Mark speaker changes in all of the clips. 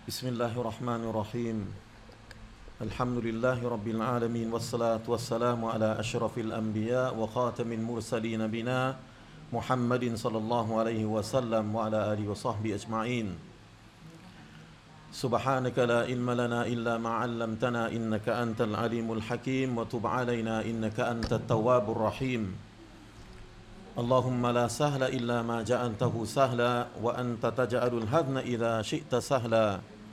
Speaker 1: بسم الله الرحمن الرحيم الحمد لله رب العالمين والصلاة والسلام على أشرف الأنبياء وخاتم المرسلين بنا محمد صلى الله عليه وسلم وعلى آله وصحبه أجمعين سبحانك لا علم لنا إلا ما علمتنا إنك أنت العليم الحكيم وتب علينا إنك أنت التواب الرحيم اللهم لا سهل إلا ما جعلته سهلا وأنت تجعل الحزن إذا شئت سهلا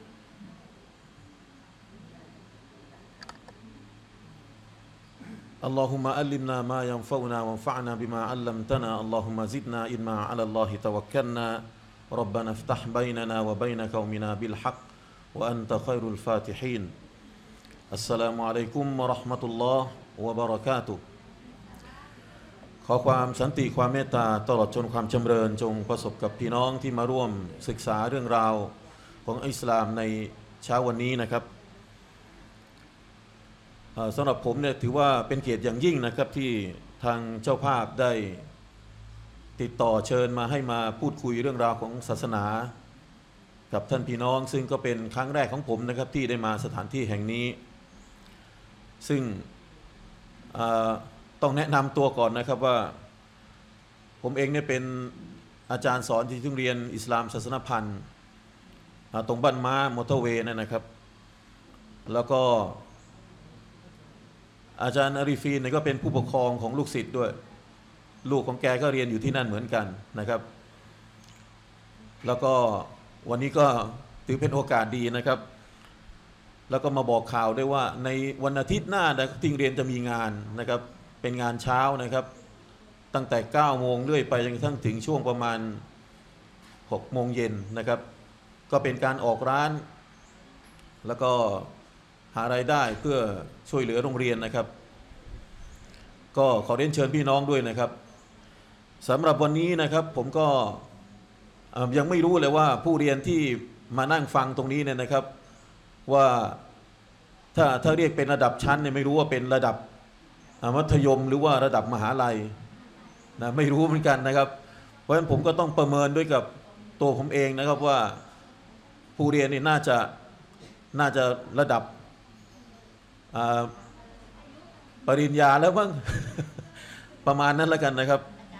Speaker 1: اللهم علمنا ما ينفعنا وانفعنا بما علمتنا اللهم زدنا علما على الله توكلنا ربنا افتح بيننا وبين قومنا بالحق وأنت خير الفاتحين السلام عليكم ورحمة الله وبركاتهขอความสันติความเมตตาตลอดจนความจำเริญจงประสบกับพี่น้องที่มาร่วมศึกษาเรื่องราวของอิสลามในเช้าวันนี้นะครับสำหรับผมเนี่ยถือว่าเป็นเกียรติอย่างยิ่งนะครับที่ทางเจ้าภาพได้ติดต่อเชิญมาให้มาพูดคุยเรื่องราวของศาสนากับท่านพี่น้องซึ่งก็เป็นครั้งแรกของผมนะครับที่ได้มาสถานที่แห่งนี้ซึ่งต้องแนะนำตัวก่อนนะครับว่าผมเองเนี่ยเป็นอาจารย์สอนที่โรงเรียนอิสลามศาสนพันธ์ตรงบ้านม้ามอเตอร์เวย์นั่นนะครับแล้วก็อาจารย์อาริฟีนเนี่ยก็เป็นผู้ปกครองของลูกศิษย์ด้วยลูกของแกก็เรียนอยู่ที่นั่นเหมือนกันนะครับแล้วก็วันนี้ก็ถือเป็นโอกาสดีนะครับแล้วก็มาบอกข่าวด้วยว่าในวันอาทิตย์หน้าที่โรงเรียนจะมีงานนะครับเป็นงานเช้านะครับตั้งแต่9โมงเรื่อยไปจนกระทั่งถึงช่วงประมาณ6โมงเย็นนะครับก็เป็นการออกร้านแล้วก็หารายได้เพื่อช่วยเหลือโรงเรียนนะครับก็ขอเรียนเชิญพี่น้องด้วยนะครับสำหรับวันนี้นะครับผมก็ยังไม่รู้เลยว่าผู้เรียนที่มานั่งฟังตรงนี้เนี่ยนะครับว่าถ้าเรียกเป็นระดับชั้นเนี่ยไม่รู้ว่าเป็นระดับมัธยมหรือว่าระดับมหาลัยนะไม่รู้เหมือนกันนะครับเพราะฉะนั้นผมก็ต้องประเมินด้วยกับตัวผมเองนะครับว่าผู้เรียนนี่น่าจะระดับปริญญาแล้วบ้าง ประมาณนั้นแล้วกันนะครับ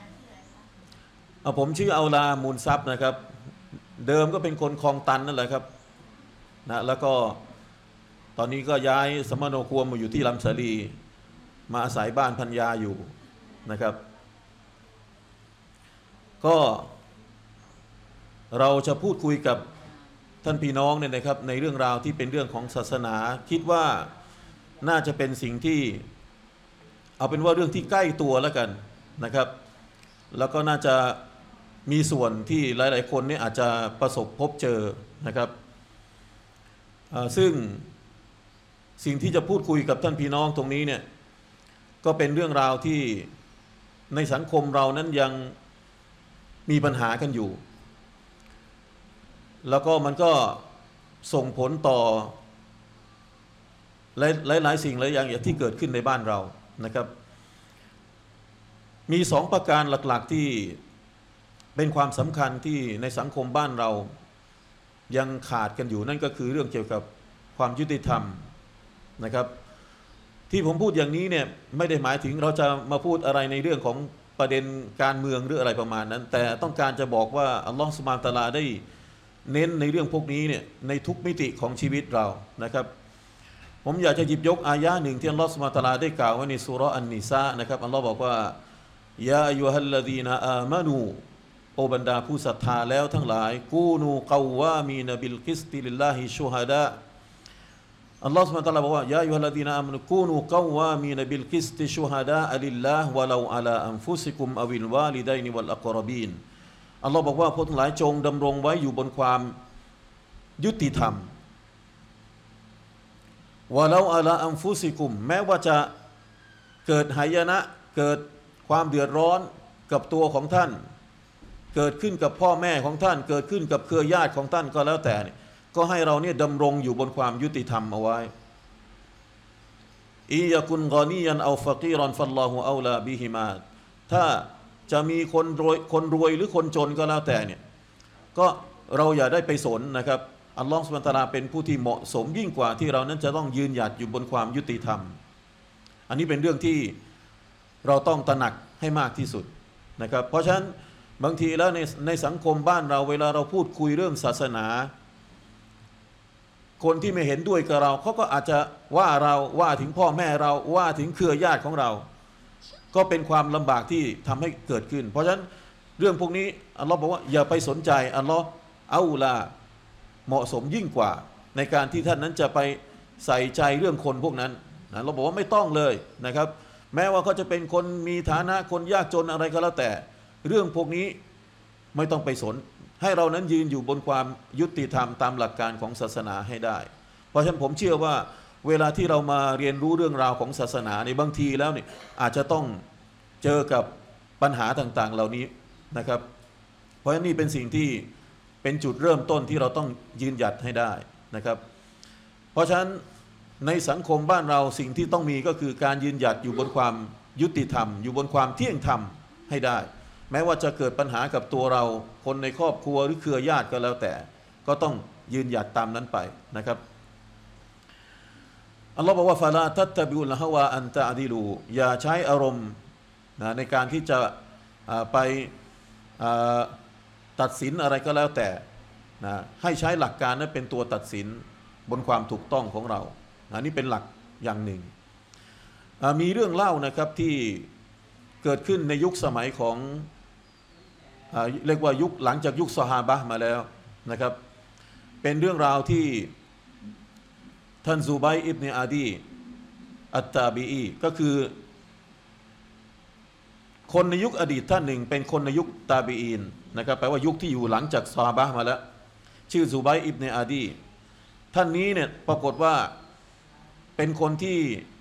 Speaker 1: ผมชื่ออัลลามูลทรัพย์นะครับเดิมก็เป็นคนคลองตันนั่นแหละครับนะแล้วก็ตอนนี้ก็ย้ายสมโนครัวมาอยู่ที่ลำสาลีมาอาศัยบ้านพันยาอยู่นะครับก็เราจะพูดคุยกับท่านพี่น้องเนี่ยนะครับในเรื่องราวที่เป็นเรื่องของศาสนาคิดว่าน่าจะเป็นสิ่งที่เอาเป็นว่าเรื่องที่ใกล้ตัวแล้วกันนะครับแล้วก็น่าจะมีส่วนที่หลายๆคนเนี่ยอาจจะประสบพบเจอนะครับซึ่งสิ่งที่จะพูดคุยกับท่านพี่น้องตรงนี้เนี่ยก็เป็นเรื่องราวที่ในสังคมเรานั้นยังมีปัญหากันอยู่แล้วก็มันก็ส่งผลต่อหลายสิ่งหลายอย่างที่เกิดขึ้นในบ้านเรานะครับมี2ประการหลักๆที่เป็นความสำคัญที่ในสังคมบ้านเรายังขาดกันอยู่นั่นก็คือเรื่องเกี่ยวกับความยุติธรรมนะครับที่ผมพูดอย่างนี้เนี่ยไม่ได้หมายถึงเราจะมาพูดอะไรในเรื่องของประเด็นการเมืองหรืออะไรประมาณนั้นแต่ต้องการจะบอกว่าอัลลอฮฺซุบฮานะฮูวะตะอาลาได้เน้นในเรื่องพวกนี้เนี่ยในทุกมิติของชีวิตเรานะครับผมอยากจะหยิบยกอายะหนึ่งที่อัลลอฮฺซุบฮานะฮูวะตะอาลาได้กล่าวไว้ในซูเราะห์อันนิสานะครับอัลลอฮฺบอกว่ายาอัยยูฮัลลซีนาอามานูโอบรรดาผู้ศรัทธาแล้วทั้งหลายกูนูกาวามีนบิลกิสติลิลลาฮิชูฮาดะอัลลอฮฺ سبحانه และ تعالى บอกว่ายาอัยยูฮัลลซีนาอามานูกูนูกาวามีนบิลกิสติชูฮาดะลิลลาฮ์วะลาอะลาอันฟุซิกุมอวิลวาลิดัยนิวัลอักรอบีนอัลลอฮ์บอกว่าพวกทั้งหลายจงดำรงไว้อยู่บนความยุติธรรมวะลาอะลาอันฟุซิกุมแม้ว่าจะเกิดหายนะเกิดความเดือดร้อนกับตัวของท่านเกิดขึ้นกับพ่อแม่ของท่านเกิดขึ้นกับเครือญาติของท่านก็แล้วแต่ก็ให้เราเนี่ยดำรงอยู่บนความยุติธรรมเอาไว้อียะกุนกอนียันเอาฟะกีรอนฟัลลอฮุเอาลาบิฮิมาถ้าจะมีคนรวยหรือคนจนก็แล้วแต่เนี่ยก็เราอย่าได้ไปสนนะครับอัลลอฮฺซุบฮานะฮูวะตะอาลาเป็นผู้ที่เหมาะสมยิ่งกว่าที่เรานั้นจะต้องยืนหยัดอยู่บนความยุติธรรมอันนี้เป็นเรื่องที่เราต้องตระหนักให้มากที่สุดนะครับเพราะฉะนั้นบางทีแล้วในสังคมบ้านเราเวลาเราพูดคุยเรื่องศาสนาคนที่ไม่เห็นด้วยกับเราเขาก็อาจจะว่าเราว่าถึงพ่อแม่เราว่าถึงเครือญาติของเราก็เป็นความลำบากที่ทำให้เกิดขึ้นเพราะฉะนั้นเรื่องพวกนี้อัลลอฮ์บอกว่าอย่าไปสนใจอัลลอฮ์เอาลาเหมาะสมยิ่งกว่าในการที่ท่านนั้นจะไปใส่ใจเรื่องคนพวกนั้นนะเราบอกว่าไม่ต้องเลยนะครับแม้ว่าเขาจะเป็นคนมีฐานะคนยากจนอะไรก็แล้วแต่เรื่องพวกนี้ไม่ต้องไปสนให้เรานั้นยืนอยู่บนความยุติธรรมตามหลักการของศาสนาให้ได้เพราะฉะนั้นผมเชื่อว่าเวลาที่เรามาเรียนรู้เรื่องราวของศาสนาในบางทีแล้วเนี่ยอาจจะต้องเจอกับปัญหาต่างๆเหล่านี้นะครับเพราะฉะนั้นนี่เป็นสิ่งที่เป็นจุดเริ่มต้นที่เราต้องยืนหยัดให้ได้นะครับเพราะฉะนั้นในสังคมบ้านเราสิ่งที่ต้องมีก็คือการยืนหยัดอยู่บนความยุติธรรมอยู่บนความเที่ยงธรรมให้ได้แม้ว่าจะเกิดปัญหากับตัวเราคนในครอบครัวหรือเครือญาติก็แล้วแต่ก็ต้องยืนหยัดตามนั้นไปนะครับอัลลอฮ์บอกว่าฟาลาตัตตะบิอุลฮะวาอันตะอดิลูอย่าใช้อารมณ์ในการที่จะไปตัดสินอะไรก็แล้วแต่นะให้ใช้หลักการนั้นเป็นตัวตัดสินบนความถูกต้องของเรานี่เป็นหลักอย่างหนึ่งมีเรื่องเล่านะครับที่เกิดขึ้นในยุคสมัยของเรียกว่ายุคหลังจากยุคซอฮาบะห์มาแล้วนะครับเป็นเรื่องราวที่ท่านซูบัยอิบเนอาดีอัตตาบีอีก็คือคนในยุคอดีตท่านหนึ่งเป็นคนในยุคตาบีอีนนะครับแปลว่ายุคที่อยู่หลังจากซอฮาบะห์มาแล้วชื่อซูบัยอิบเนอาดีท่านนี้เนี่ยปรากฏว่าเป็นคนที่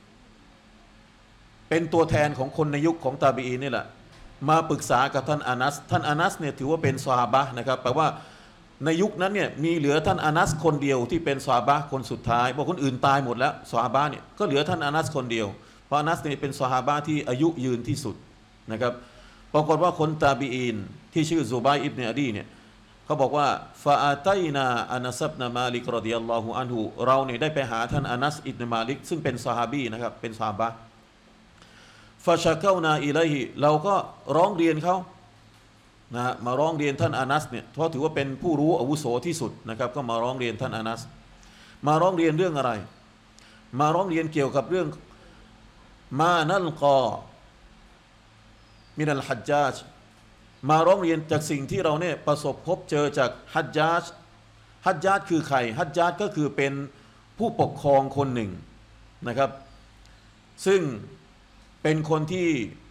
Speaker 1: เป็นตัวแทนของคนในยุคของตาบีอีนนี่แหละมาปรึกษากับท่านอานัสท่านอานัสเนี่ยถือว่าเป็นซอฮาบะห์นะครับแปลว่าในยุคนั้นเนี่ยมีเหลือท่านอานัสคนเดียวที่เป็นซอฮาบะห์คนสุดท้ายเพราะคนอื่นตายหมดแล้วซอฮาบะห์เนี่ยก็เหลือท่านอานัสคนเดียวเพราะอานัสเนี่ยเป็นซอฮาบะห์ที่อายุยืนที่สุดนะครับปรากฏว่าคนตาบีอีนที่ชื่อซูบัยอิบเนอาดีเนี่ยเขาบอกว่าฟาอาตัยนาอานัสบนามาลิกรอฎิยัลลอฮุอันฮุเราเนี่ยได้ไปหาท่านอานัสอิบนมาลิกซึ่งเป็นซอฮาบีนะครับเป็นซอฮาบะห์ฟาชะเกานาอิลัยฮิเราก็ร้องเรียนเขานะมาร้องเรียนท่านอานัสเนี่ยเพราะถือว่าเป็นผู้รู้อาวุโสที่สุดนะครับก็มาร้องเรียนท่านอานัสมาร้องเรียนเรื่องอะไรมาร้องเรียนเกี่ยวกับเรื่องมานัลกอมินัลฮัจญาจมาร้องเรียนจากสิ่งที่เราเนี่ยประสบพบเจอจากฮัจญาจฮัจญาจคือใครฮัจญาจก็คือเป็นผู้ปกครองคนหนึ่งนะครับซึ่งเป็นคนที่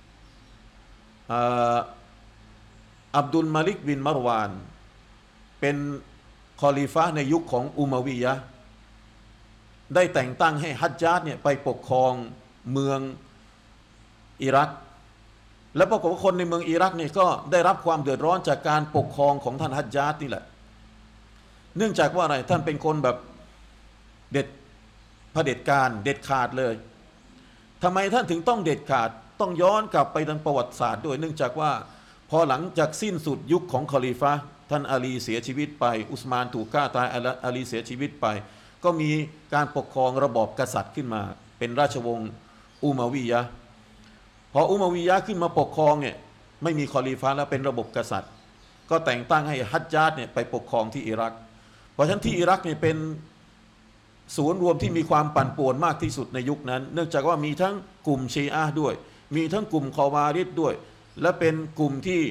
Speaker 1: อับดุลมาลิกบินมารวานเป็นคอลิฟะห์ในยุคของอุมัวียะห์ได้แต่งตั้งให้ฮัจญาจเนี่ยไปปกครองเมืองอิรักและปรากฏว่าคนในเมืองอิรักเนี่ยก็ได้รับความเดือดร้อนจากการปกครองของท่านฮัจญาจนี่แหละเนื่องจากว่าอะไรท่านเป็นคนแบบเด็ดเผด็จการเด็ดขาดเลยทำไมท่านถึงต้องเด็ดขาดต้องย้อนกลับไปทางประวัติศาสตร์ด้วยเนื่องจากว่าพอหลังจากสิ้นสุดยุคของคอลิฟะห์ท่านอาลีเสียชีวิตไปอุสมานถูกฆ่าตายอาลีเสียชีวิตไปก็มีการปกครองระบอบกษัตริย์ขึ้นมาเป็นราชวงศ์อุมัวียะห์พออุมัวียะห์ขึ้นมาปกครองเนี่ยไม่มีคอลิฟะห์แล้วเป็นระบบกษัตริย์ก็แต่งตั้งให้ฮัจญาจเนี่ยไปปกครองที่อิรักเพราะฉะนั้นที่อิรักเนี่ยเป็นศูนย์รวมที่มีความปั่นป่วนมากที่สุดในยุคนั้นเนื่องจากว่ามีทั้งกลุ่มชีอะห์ด้วยมีทั้งกลุ่มคอวาริดด้วยและเป็นกลุ่มที่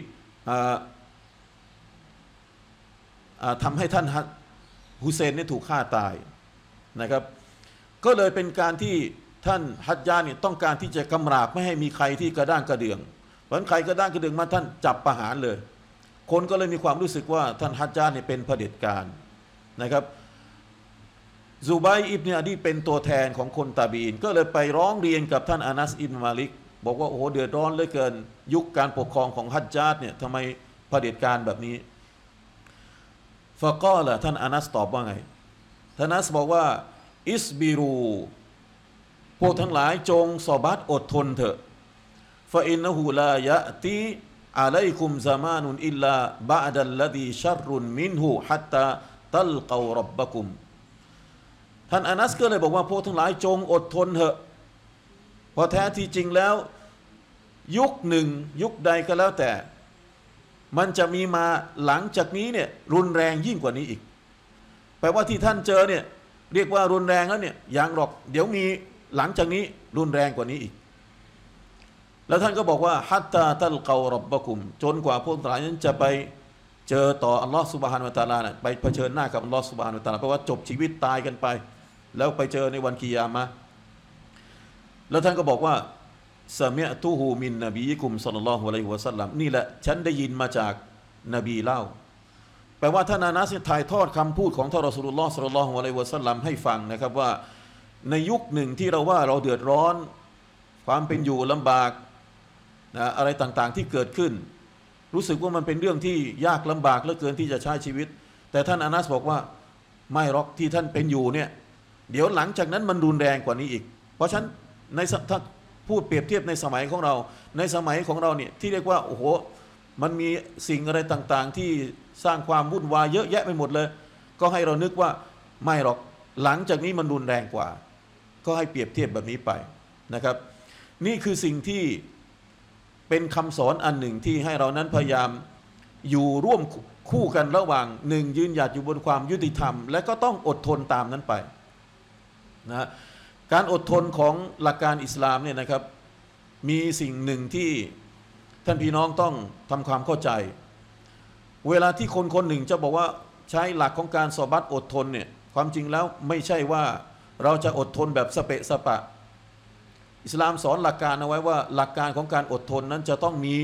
Speaker 1: ทำให้ท่านฮุเซนเนี่ยถูกฆ่าตายนะครับก็เลยเป็นการที่ท่านฮัจญาจเนี่ยต้องการที่จะกำราบไม่ให้มีใครที่กระด้างกระเดื่องเพราะฉะนั้นใครกระด้างกระเดื่องมาท่านจับประหารเลยคนก็เลยมีความรู้สึกว่าท่านฮัจญาจเนี่ยเป็นเผด็จการนะครับซูบัยอิบเนอาดีเป็นตัวแทนของคนตาบีนก็เลยไปร้องเรียนกับท่านอานัสอิบนมาลิกบอกว่าโอ้โหเดือดร้อนเหลือเกินยุคการปกครองของฮัจญาจเนี่ยทำไมเผด็จการแบบนี้ฟะกอละท่านอานัสตอบว่าไงท่านอานัสบอกว่าอิสบิรูพวกทั้งหลายจงซอบัตอดทนเถอะฟะอินนะฮูลายะตีอะลัยกุมซะมานุนอิลลาบะดัลลดีชัรรุนมินฮูฮัตตาตัลกอรับบะกุมท่านอานัสก็เลยบอกว่าพวกทั้งหลายจงอดทนเถอะเพราะแท้ที่จริงแล้วยุคหนึ่งยุคใดก็แล้วแต่มันจะมีมาหลังจากนี้เนี่ยรุนแรงยิ่งกว่านี้อีกแปลว่าที่ท่านเจอเนี่ยเรียกว่ารุนแรงแล้วเนี่ยอย่างหรอกเดี๋ยวมีหลังจากนี้รุนแรงกว่านี้อีกแล้วท่านก็บอกว่าฮัตตาตัลกอรับบะกุมจนกว่าพวกทั้งหลายนั้นจะไปเจอต่ออัลลอฮฺซุบฮานะฮูวะตะอาลานะไปเผชิญหน้ากับอัลลอฮฺซุบฮานะฮูวะตะอาลาเพราะว่าจบชีวิตตายกันไปแล้วไปเจอในวันกิยามะห์แล้วท่านก็บอกว่าซะมิอ์ตุฮูมินนบียิกุมศ็อลลัลลอฮุอะลัยฮิวะซัลลัมนี่แหละฉันได้ยินมาจากนบีเล่าแปลว่าท่านอานัสถ่ายทอดคำพูดของท่านรอซูลุลลอฮ์ศ็อลลัลลอฮุอะลัยฮิวะซัลลัมให้ฟังนะครับว่าในยุคหนึ่งที่เราว่าเราเดือดร้อนความเป็นอยู่ลำบากนะอะไรต่างๆที่เกิดขึ้นรู้สึกว่ามันเป็นเรื่องที่ยากลำบากเหลือเกินที่จะใช้ชีวิตแต่ท่านอานัสบอกว่าไม่หรอกที่ท่านเป็นอยู่เนี่ยเดี๋ยวหลังจากนั้นมันรุนแรงกว่านี้อีกเพราะฉะนั้นในถ้าพูดเปรียบเทียบในสมัยของเราในสมัยของเราเนี่ยที่เรียกว่าโอ้โหมันมีสิ่งอะไรต่างๆที่สร้างความวุ่นวายเยอะแยะไปหมดเลยก็ให้เรานึกว่าไม่หรอกหลังจากนี้มันรุนแรงกว่าก็ให้เปรียบเทียบแบบนี้ไปนะครับนี่คือสิ่งที่เป็นคำสอนอันหนึ่งที่ให้เรานั้นพยายามอยู่ร่วมคู่กันระหว่างหนึ่งยืนหยัดอยู่บนความยุติธรรมและก็ต้องอดทนตามนั้นไปนะการอดทนของหลักการอิสลามเนี่ยนะครับมีสิ่งหนึ่งที่ท่านพี่น้องต้องทำความเข้าใจเวลาที่คนคนหนึ่งจะบอกว่าใช้หลักของการซอบัตอดทนเนี่ยความจริงแล้วไม่ใช่ว่าเราจะอดทนแบบสเปะสปะอิสลามสอนหลักการเอาไว้ว่าหลักการของการอดทนนั้นจะต้องมี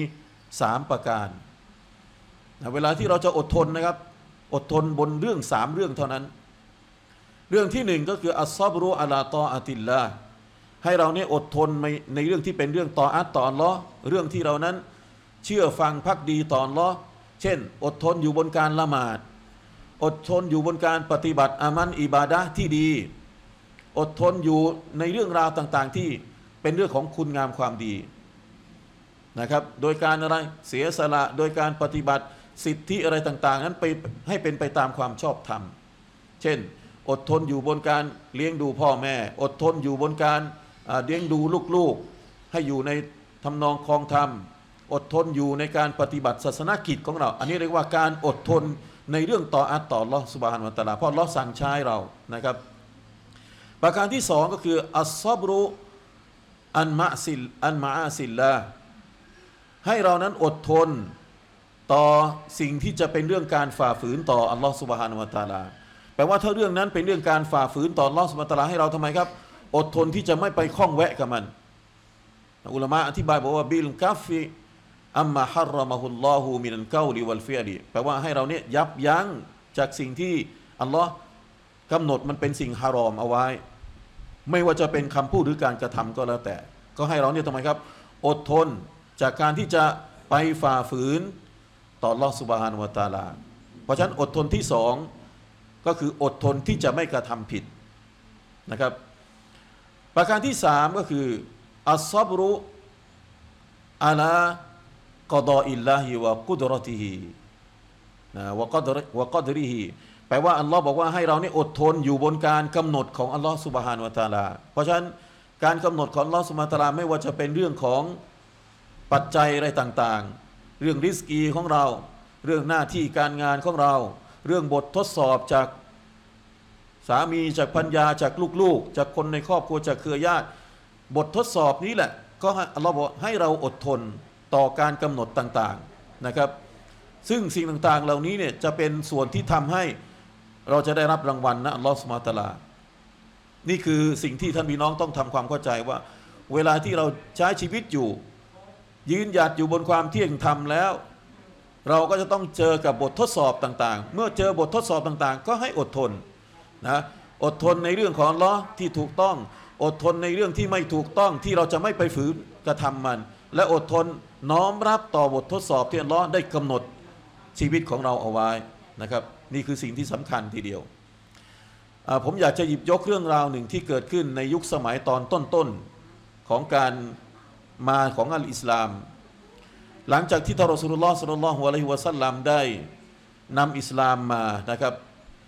Speaker 1: 3ประการเวลาที่เราจะอดทนนะครับอดทนบนเรื่อง3เรื่องเท่านั้นเรื่องที่1ก็คืออัศซอบรุอะลาตออะติลลาห์ให้เราเนี่ยอดทนในเรื่องที่เป็นเรื่องตออัตต่ออัลเลาะห์เรื่องที่เรานั้นเชื่อฟังภักดีต่ออัลเลาะห์เช่นอดทนอยู่บนการละหมาดอดทนอยู่บนการปฏิบัติอามันอิบาดะห์ที่ดีอดทนอยู่ในเรื่องราวต่างๆที่เป็นเรื่องของคุณงามความดีนะครับโดยการอะไรเสียสละโดยการปฏิบัติสิทธิอะไรต่างๆนั้นไปให้เป็นไปตามความชอบธรรมเช่นอดทนอยู่บนการเลี้ยงดูพ่อแม่อดทนอยู่บนการเลี้ยงดูลูกๆให้อยู่ในทำนองครองธรรมอดทนอยู่ในการปฏิบัติศาสนกิจของเราอันนี้เรียกว่าการอดทนในเรื่องต่ออัตต่ออัลเลาะห์ซุบฮานะฮูวะตะอาลาเพราะอัลเลาะห์สั่งใช้เรานะครับประการที่2ก็คืออัศซอบรุอันมาอาซิลลาให้เรานั้นอดทนต่อสิ่งที่จะเป็นเรื่องการฝ่าฝืนต่ออัลลอฮฺซุบฮานะฮูวะตะอาลาแปลว่าถ้าเรื่องนั้นเป็นเรื่องการฝ่าฝืนต่ออัลลอฮฺซุบฮานะฮูวะตะอาลาให้เราทำไมครับอดทนที่จะไม่ไปข้องแวะกับมันอุลามะอธิบายบอกว่าบิลกัฟฟิอัมมาฮัรรอมะฮุลลอฮุมินัลกอลิวัลฟิอลิแปลว่าให้เราเนี่ยยับยั้งจากสิ่งที่อัลลอฮ์กำหนดมันเป็นสิ่งฮารอมเอาไว้ไม่ว่าจะเป็นคำพูดหรือการกระทำก็แล้วแต่ก็ให้เราเนี่ยทำไมครับอดทนจากการที่จะไปฝ่าฝืนต่ออัลเลาะห์ซุบฮานะฮูวะตะอาลาเพราะฉะนั้นอดทนที่2ก็คืออดทนที่จะไม่กระทำผิดนะครับประการที่3ก็คืออัศซอบรุอะลากอฎออิลลาฮิวะกุดเราะติฮิวะกอดริฮิแปลว่าอัลลอฮ์บอกว่าให้เราเนี่ยอดทนอยู่บนการกำหนดของอัลลอฮ์ซุบฮานะฮูวะตะอาลาเพราะฉะนั้นการกำหนดของอัลลอฮ์ซุบฮานะฮูวะตะอาลาไม่ว่าจะเป็นเรื่องของปัจจัยอะไรต่างๆเรื่องริสกีของเราเรื่องหน้าที่การงานของเราเรื่องบททดสอบจากสามีจากภรรยาจากลูกๆจากคนในครอบครัวจากเครือญาติบททดสอบนี้แหละก็อัลลอฮ์บอกให้เราอดทนต่อการกำหนดต่างๆนะครับซึ่งสิ่งต่างๆเหล่านี้เนี่ยจะเป็นส่วนที่ทำให้เราจะได้รับรางวัลนะอัลลอฮ์ซุบฮานะฮูวะตะอาลานี่คือสิ่งที่ท่านพี่น้องต้องทำความเข้าใจว่าเวลาที่เราใช้ชีวิตอยู่ยืนหยัดอยู่บนความเที่ยงธรรมแล้วเราก็จะต้องเจอกับบททดสอบต่างๆเมื่อเจอบททดสอบต่างๆก็ให้อดทนนะอดทนในเรื่องของอัลเลาะห์ที่ถูกต้องอดทนในเรื่องที่ไม่ถูกต้องที่เราจะไม่ไปฝืนกระทำมันและอดทนน้อมรับต่อบททดสอบที่อัลเลาะห์ได้กำหนดชีวิตของเราเอาไว้นะครับนี่คือสิ่งที่สำคัญทีเดียวผมอยากจะหยิบยกเรื่องราวหนึ่งที่เกิดขึ้นในยุคสมัยตอนต้นๆของการมาของอัลอิสลามหลังจากที่ท่านรอซูลุลลอฮ์ ศ็อลลัลลอฮุอะลัยฮิวะซัลลัมได้นำอิสลามมานะครับ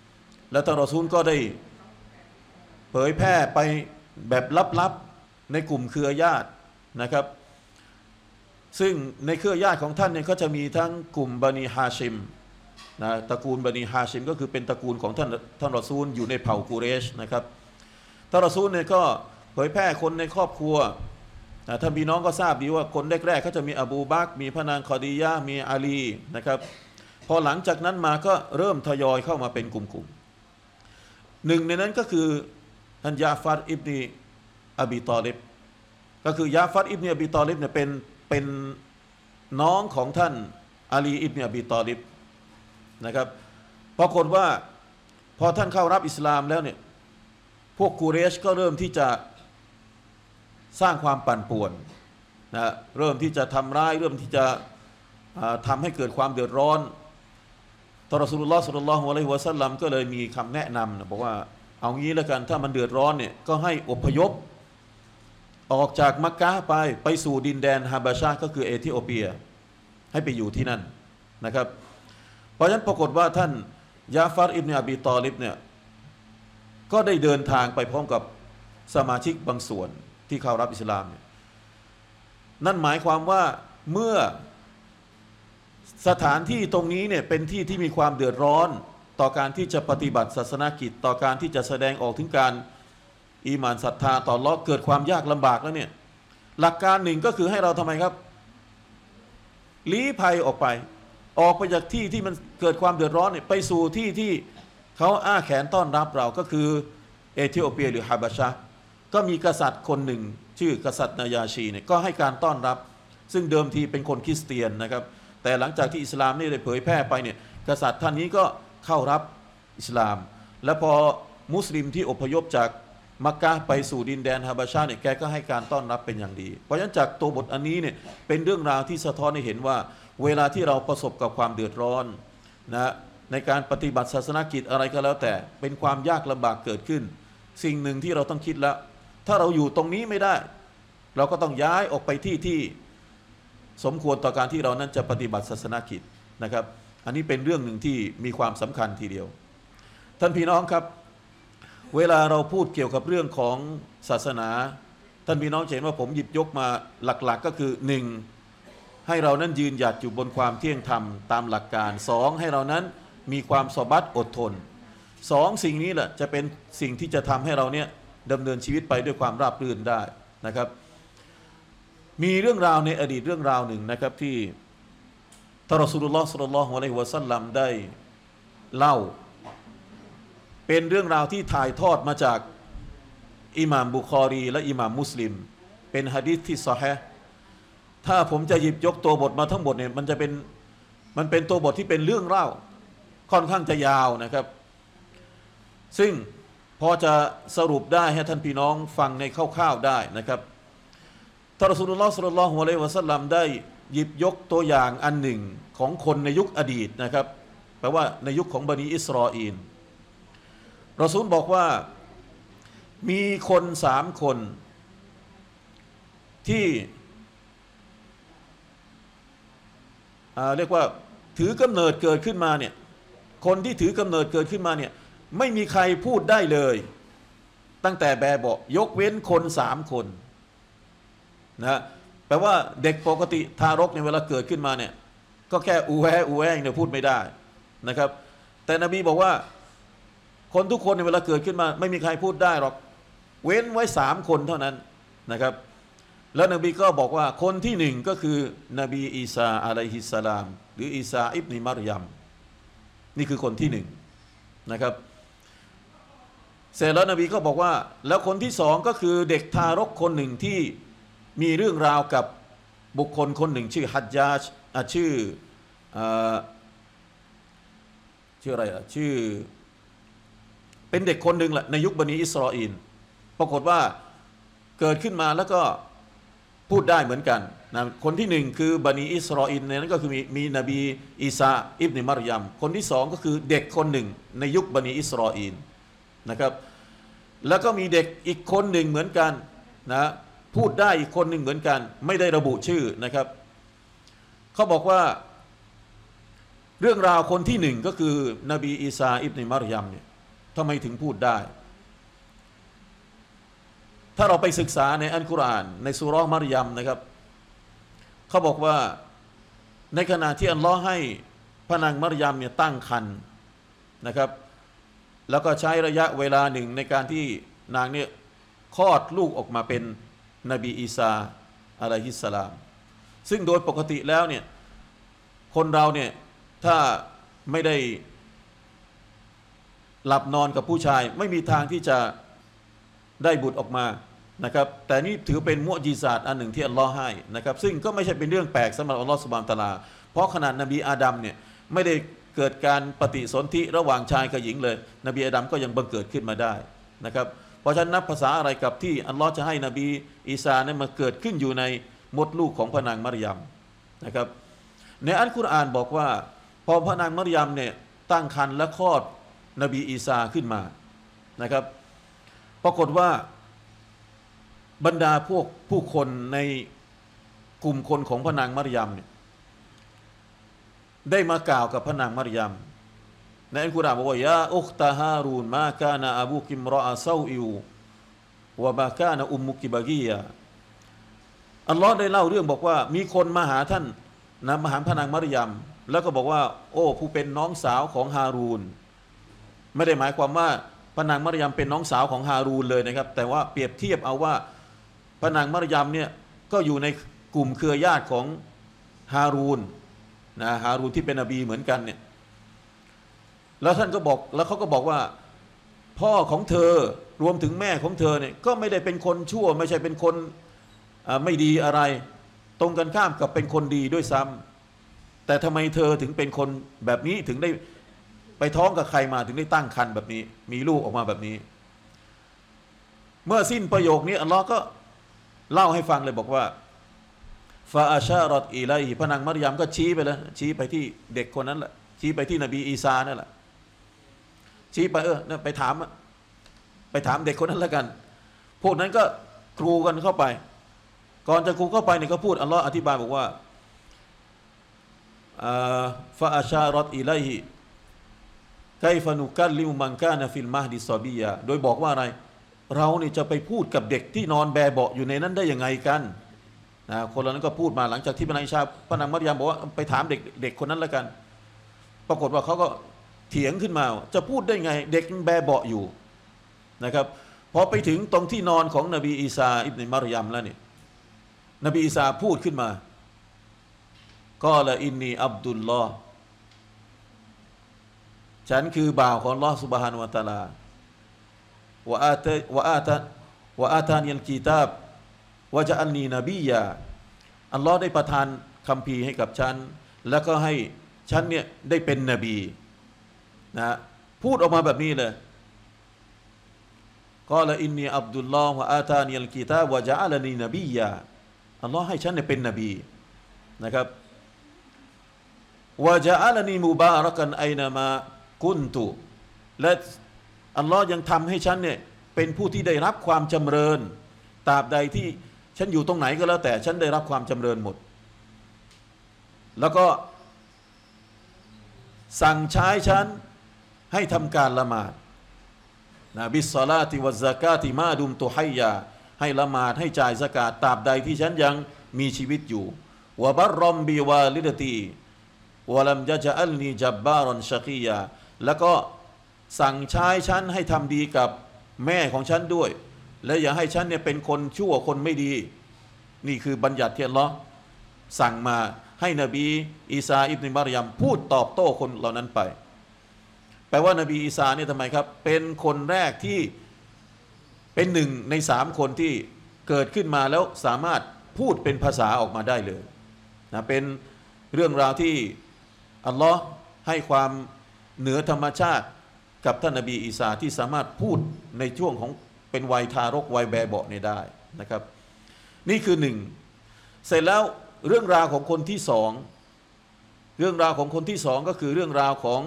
Speaker 1: แล้วท่านรอซูลก็ได้เผยแพร่ไปแบบลับๆในกลุ่มเครือญาตินะครับซึ่งในเครือญาติของท่านเนี่ยก็จะมีทั้งกลุ่มบันีฮาชิมนะตระกูลบันีฮาชิมก็คือเป็นตระกูลของท่านรอซูลอยู่ในเผ่ากุเรชนะครับท่านรอซูลเนี่ยก็เผยแพร่คนในครอบครัวท่านพี่น้องก็ทราบดีว่าคนแรกๆเขาจะมีอบูบักรมีพระนางคอดียะห์มีอาลีนะครับพอหลังจากนั้นมาก็เริ่มทยอยเข้ามาเป็นกลุ่มๆหนึ่งในนั้นก็คือท่านยาฟัรอิบนีอบีตอลิบก็คือยาฟัรอิบนีอบีตอลิบเนี่ยเป็นน้องของท่านอาลีอิบนีอบีตอลิบนะครับปรากฏว่าพอท่านเข้ารับอิสลามแล้วเนี่ยพวกกุเรชก็เริ่มที่จะสร้างความปั่นป่วนนะเริ่มที่จะทำร้ายเริ่มที่จะทำให้เกิดความเดือดร้อนท่านรอซูลุลลอฮ์ ศ็อลลัลลอฮุอะลัยฮิวะซัลลัมก็เลยมีคำแนะนำนะบอกว่าเอางี้แล้วกันถ้ามันเดือดร้อนเนี่ยก็ให้อพยพออกจากมักกะห์ไปสู่ดินแดนฮาบาชะก็คือเอธิโอเปียให้ไปอยู่ที่นั่นนะครับเพราะฉะนั้นปรากฏว่าท่านยาฟัรอิบนุอบีตอลิบเนี่ยก็ได้เดินทางไปพร้อมกับสมาชิกบางส่วนที่เข้ารับอิสลามเนี่ยนั่นหมายความว่าเมื่อสถานที่ตรงนี้เนี่ยเป็นที่ที่มีความเดือดร้อนต่อการที่จะปฏิบัติศาสนกิจต่อการที่จะแสดงออกถึงการอีหม่านศรัทธาต่ออัลเลาะห์เกิดความยากลำบากแล้วเนี่ยหลักการหนึ่งก็คือให้เราทำไมครับลี้ภัยออกไปจากที่ที่มันเกิดความเดือดร้อนเนี่ยไปสู่ที่ที่เขาอ้าแขนต้อนรับเราก็คือเอธิโอเปียหรือฮาบาชะก็มีกษัตริย์คนหนึ่งชื่อกษัตริย์นายาชีเนี่ยก็ให้การต้อนรับซึ่งเดิมทีเป็นคนคริสเตียนนะครับแต่หลังจากที่อิสลามนี่ได้เผยแพร่ไปเนี่ยกษัตริย์ท่านนี้ก็เข้ารับอิสลามและพอมุสลิมที่อพยพจากมักกะห์ไปสู่ดินแดนฮาบาชะเนี่ยแกก็ให้การต้อนรับเป็นอย่างดีเพราะฉะนั้นจากตัวบทอันนี้เนี่ยเป็นเรื่องราวที่สะท้อนให้เห็นว่าเวลาที่เราประสบกับความเดือดร้อนนะในการปฏิบัติศาสนกิจอะไรก็แล้วแต่เป็นความยากลำบากเกิดขึ้นสิ่งหนึ่งที่เราต้องคิดแล้วถ้าเราอยู่ตรงนี้ไม่ได้เราก็ต้องย้ายออกไปที่สมควรต่อการที่เรานั้นจะปฏิบัติศาสนกิจนะครับอันนี้เป็นเรื่องหนึ่งที่มีความสำคัญทีเดียวท่านพี่น้องครับเวลาเราพูดเกี่ยวกับเรื่องของศาสนาท่านพี่น้องเห็นว่าผมหยิบยกมาหลักๆก็คือ1ให้เรานั้นยืนหยัดอยู่บนความเที่ยงธรรมตามหลักการ2ให้เรานั้นมีความสบัดอดทน2สิ่งนี้แหละจะเป็นสิ่งที่จะทำให้เราเนี่ยดำเนินชีวิตไปด้วยความราบรื่นได้นะครับมีเรื่องราวในอดีตเรื่องราวหนึ่งนะครับที่ท่านรอซูลุลลอฮ์ ศ็อลลัลลอฮุอะลัยฮิวะซัลลัมได้เล่าเป็นเรื่องราวที่ถ่ายทอดมาจากอิหม่ามบุคอรีและอิหม่ามมุสลิมเป็นหะดีษที่ซอฮีฮ์ถ้าผมจะหยิบยกตัวบทมาทั้งหมดเนี่ยมันเป็นตัวบทที่เป็นเรื่องเล่าค่อนข้างจะยาวนะครับซึ่งพอจะสรุปได้ให้ท่านพี่น้องฟังในคร่าวๆได้นะครับท่านรอซูลุลลอฮ์ ศ็อลลัลลอฮุอะลัยฮิวะซัลลัมได้หยิบยกตัวอย่างอันหนึ่งของคนในยุคอดีตนะครับแปลว่าในยุคของบันีอิสราอีลรอซูลบอกว่ามีคน3 คนที่เรียกว่าถือกำเนิดเกิดขึ้นมาเนี่ยคนที่ถือกำเนิดเกิดขึ้นมาเนี่ยไม่มีใครพูดได้เลยตั้งแต่แบบเบาะยกเว้นคน3 คนนะแปลว่าเด็กปกติทารกในเวลาเกิดขึ้นมาเนี่ยก็แค่อูแวเนี่ยพูดไม่ได้นะครับแต่นบีบอกว่าคนทุกคนในเวลาเกิดขึ้นมาไม่มีใครพูดได้หรอกเว้นไว้3 คนเท่านั้นนะครับแล้วนบีก็บอกว่าคนที่1ก็คือนบีอีสาอะลัยฮิสสลามหรืออีสาอิบนีมัรยัมนี่คือคนที่1นะครับเสร็จแล้วนบีก็บอกว่าแล้วคนที่2ก็คือเด็กทารกคนหนึ่งที่มีเรื่องราวกับบุคคลคนหนึ่งชื่อฮัจญาจชื่ออะไรล่ะชื่อเป็นเด็กคนหนึ่งแหละในยุคบันีอิสราอีลปรากฏว่าเกิดขึ้นมาแล้วก็พูดได้เหมือนกันนะคนที่1คือบันีอิสราอีลในนั้นก็คือมีนบีอีสาอิบนุมัรยัมคนที่2ก็คือเด็กคนหนึ่งในยุคบันีอิสราอีลนะครับแล้วก็มีเด็กอีกคนหนึ่งเหมือนกันนะพูดได้อีกคนหนึ่งเหมือนกันไม่ได้ระบุชื่อนะครับเขาบอกว่าเรื่องราวคนที่1ก็คือนบีอีสาอิบนุมัรยัมเนี่ยทำไมถึงพูดได้ถ้าเราไปศึกษาในอัลกุรอานในซูเราะห์มารยมนะครับเขาบอกว่าในขณะที่อัลลอฮ์ให้พระนางมารยมเนี่ยตั้งครรภ์นะครับแล้วก็ใช้ระยะเวลาหนึ่งในการที่นางเนี่ยคลอดลูกออกมาเป็นนบีอีสาอะลัยฮิสสลามซึ่งโดยปกติแล้วเนี่ยคนเราเนี่ยถ้าไม่ได้หลับนอนกับผู้ชายไม่มีทางที่จะได้บุตรออกมานะครับแต่นี่ถือเป็นมุอ์ญิซาตอันหนึ่งที่อัลลอฮ์ให้นะครับซึ่งก็ไม่ใช่เป็นเรื่องแปลกสำหรับอัลลอฮ์ซุบฮานะฮูวะตะอาลาเพราะขนาดนบีอาดัมเนี่ยไม่ได้เกิดการปฏิสนธิระหว่างชายกับหญิงเลยนบีอาดัมก็ยังบังเกิดขึ้นมาได้นะครับเพราะฉะนั้นนับภาษาอะไรกับที่อัลลอฮ์จะให้นบีอีสาเนี่ยมาเกิดขึ้นอยู่ในมดลูกของพระนางมารยมนะครับในอัลกุรอานบอกว่าพอพระนางมารยมเนี่ยตั้งครรภ์และคลอดนบีอีสาขึ้นมานะครับปรากฏว่าบรรดาพวกผู้คนในกลุ่มคนของพระนางมารยมเนี่ยได้มากล่าวกับพระนางมารยมในอัลกุรอานบอกว่ายาอุคตาฮารูนมาคานะอบูกิมรออะซาอิววะบาคานะอุมมุกิบากียะอัลลอฮ์ได้เล่าเรื่องบอกว่ามีคนมาหาท่านนะมาหาพระนางมารยมแล้วก็บอกว่าโอ้ผู้เป็นน้องสาวของฮารูนไม่ได้หมายความว่าพระนางมารยมเป็นน้องสาวของฮารูนเลยนะครับแต่ว่าเปรียบเทียบเอาว่าพระนางมารยมเนี่ยก็อยู่ในกลุ่มเครือญาติของฮารูนนะฮารูนที่เป็นนบีเหมือนกันเนี่ยแล้วท่านก็บอกแล้วเขาก็บอกว่าพ่อของเธอรวมถึงแม่ของเธอเนี่ยก็ไม่ได้เป็นคนชั่วไม่ใช่เป็นคนไม่ดีอะไรตรงกันข้ามกับเป็นคนดีด้วยซ้ำแต่ทำไมเธอถึงเป็นคนแบบนี้ถึงได้ไปท้องกับใครมาถึงได้ตั้งครรภ์แบบนี้มีลูกออกมาแบบนี้เมื่อสิ้นประโยคนี้อัลลอฮ์ก็เล่าให้ฟังเลยบอกว่าฟาอาชารอตอีไลฮิพระนางมารยมก็ชี้ไปแล้วชี้ไปที่เด็กคนนั้นแหละชี้ไปที่นบีอีสานั่นแหละชี้ไปไปถามเด็กคนนั้นแล้วกันพวกนั้นก็กรูกันเข้าไปก่อนจะกรูเข้าไปเนี่ยก็พูดอัลลอฮ์อธิบายบอกว่าฟาอาชารอตอีไลฮิไกฟานุกัลลิมมันกานะฟิลมาฮดิซอบียะโดยบอกว่าอะไรเราเนี่ยจะไปพูดกับเด็กที่นอนแบเบาะอยู่ในนั้นได้ยังไงกันนะคนเหล่านั้นก็พูดมาหลังจากที่พระนางมารยมบอกว่าไปถามเด็กคนนั้นแล้วกันปรากฏว่าเขาก็เถียงขึ้นมาจะพูดได้ไงเด็กแบเบาะอยู่นะครับพอไปถึงตรงที่นอนของนบีอีสาอิบนุมารยมแล้วเนี่ยนบีอีสาพูดขึ้นมาก็ละอินนีอับดุลลอฮ์ฉันคือบ่าวของอัลลอฮ์ซุบฮานะฮูวะตะอาลาวะอาตานีอัลกิตาบวะจะอัลนีนบียะอัลลอฮ์ได้ประทานคัมภีร์ให้กับฉันแล้วก็ให้ฉันเนี่ยได้เป็นนบีนะพูดออกมาแบบนี้เลยก็ละอินนีอับดุลลอฮ์วะอาตานีอัลกิตาบวะจะอัลนีนบียะอัลลอฮ์ให้ฉันเนี่ยเป็นนบีนะครับวะจะอัลนีมุบารักันไอนามากุนตุและอัลลอฮ์ยังทำให้ฉันเนี่ยเป็นผู้ที่ได้รับความจำเริญตราบใดที่ฉันอยู่ตรงไหนก็แล้วแต่ฉันได้รับความจำเริญหมดแล้วก็สั่งใช้ฉันให้ทำการละหมาดนะบิศศอลาติวัซซะกาติมาดุมตุฮัยยาให้ละหมาดให้จ่ายซะกาตตราบใดที่ฉันยังมีชีวิตอยู่วะบัรรอมบิวาลิดตีวะลัมยะจะอัลนีจับบารอนชะกียาแล้วก็สั่งใช้ฉันให้ทำดีกับแม่ของฉันด้วยและอย่าให้ฉันเนี่ยเป็นคนชั่วคนไม่ดีนี่คือบัญญัติที่อัลเลาะห์สั่งมาให้นบีอีสาอิบนุมารยมพูดตอบโต้คนเหล่านั้นไปแปลว่านบีอีสาเนี่ยทำไมครับเป็นคนแรกที่เป็นหนึ่งใน3คนที่เกิดขึ้นมาแล้วสามารถพูดเป็นภาษาออกมาได้เลยนะเป็นเรื่องราวที่อัลลอฮ์ให้ความเหนือธรรมชาติกับท่านนบีอีสาที่สามารถพูดในช่วงของเป็นวัยทารกวัยแบเบาะนี่ได้นะครับนี่คือหนึ่งเสร็จแล้วเรื่องราวของคนที่สองเรื่องราวของคนที่สองก็คือเรื่องราวของ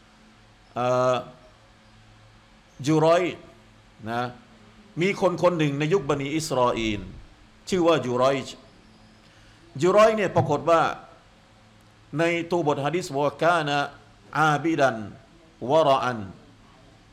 Speaker 1: ยูรอยนะมีคนหนึ่งในยุคบันิอิสราเอลชื่อว่ายูรอยเนี่ยปรากฏว่าในตัวบทหะดีษว่ากานะอาบิดันวะรออัน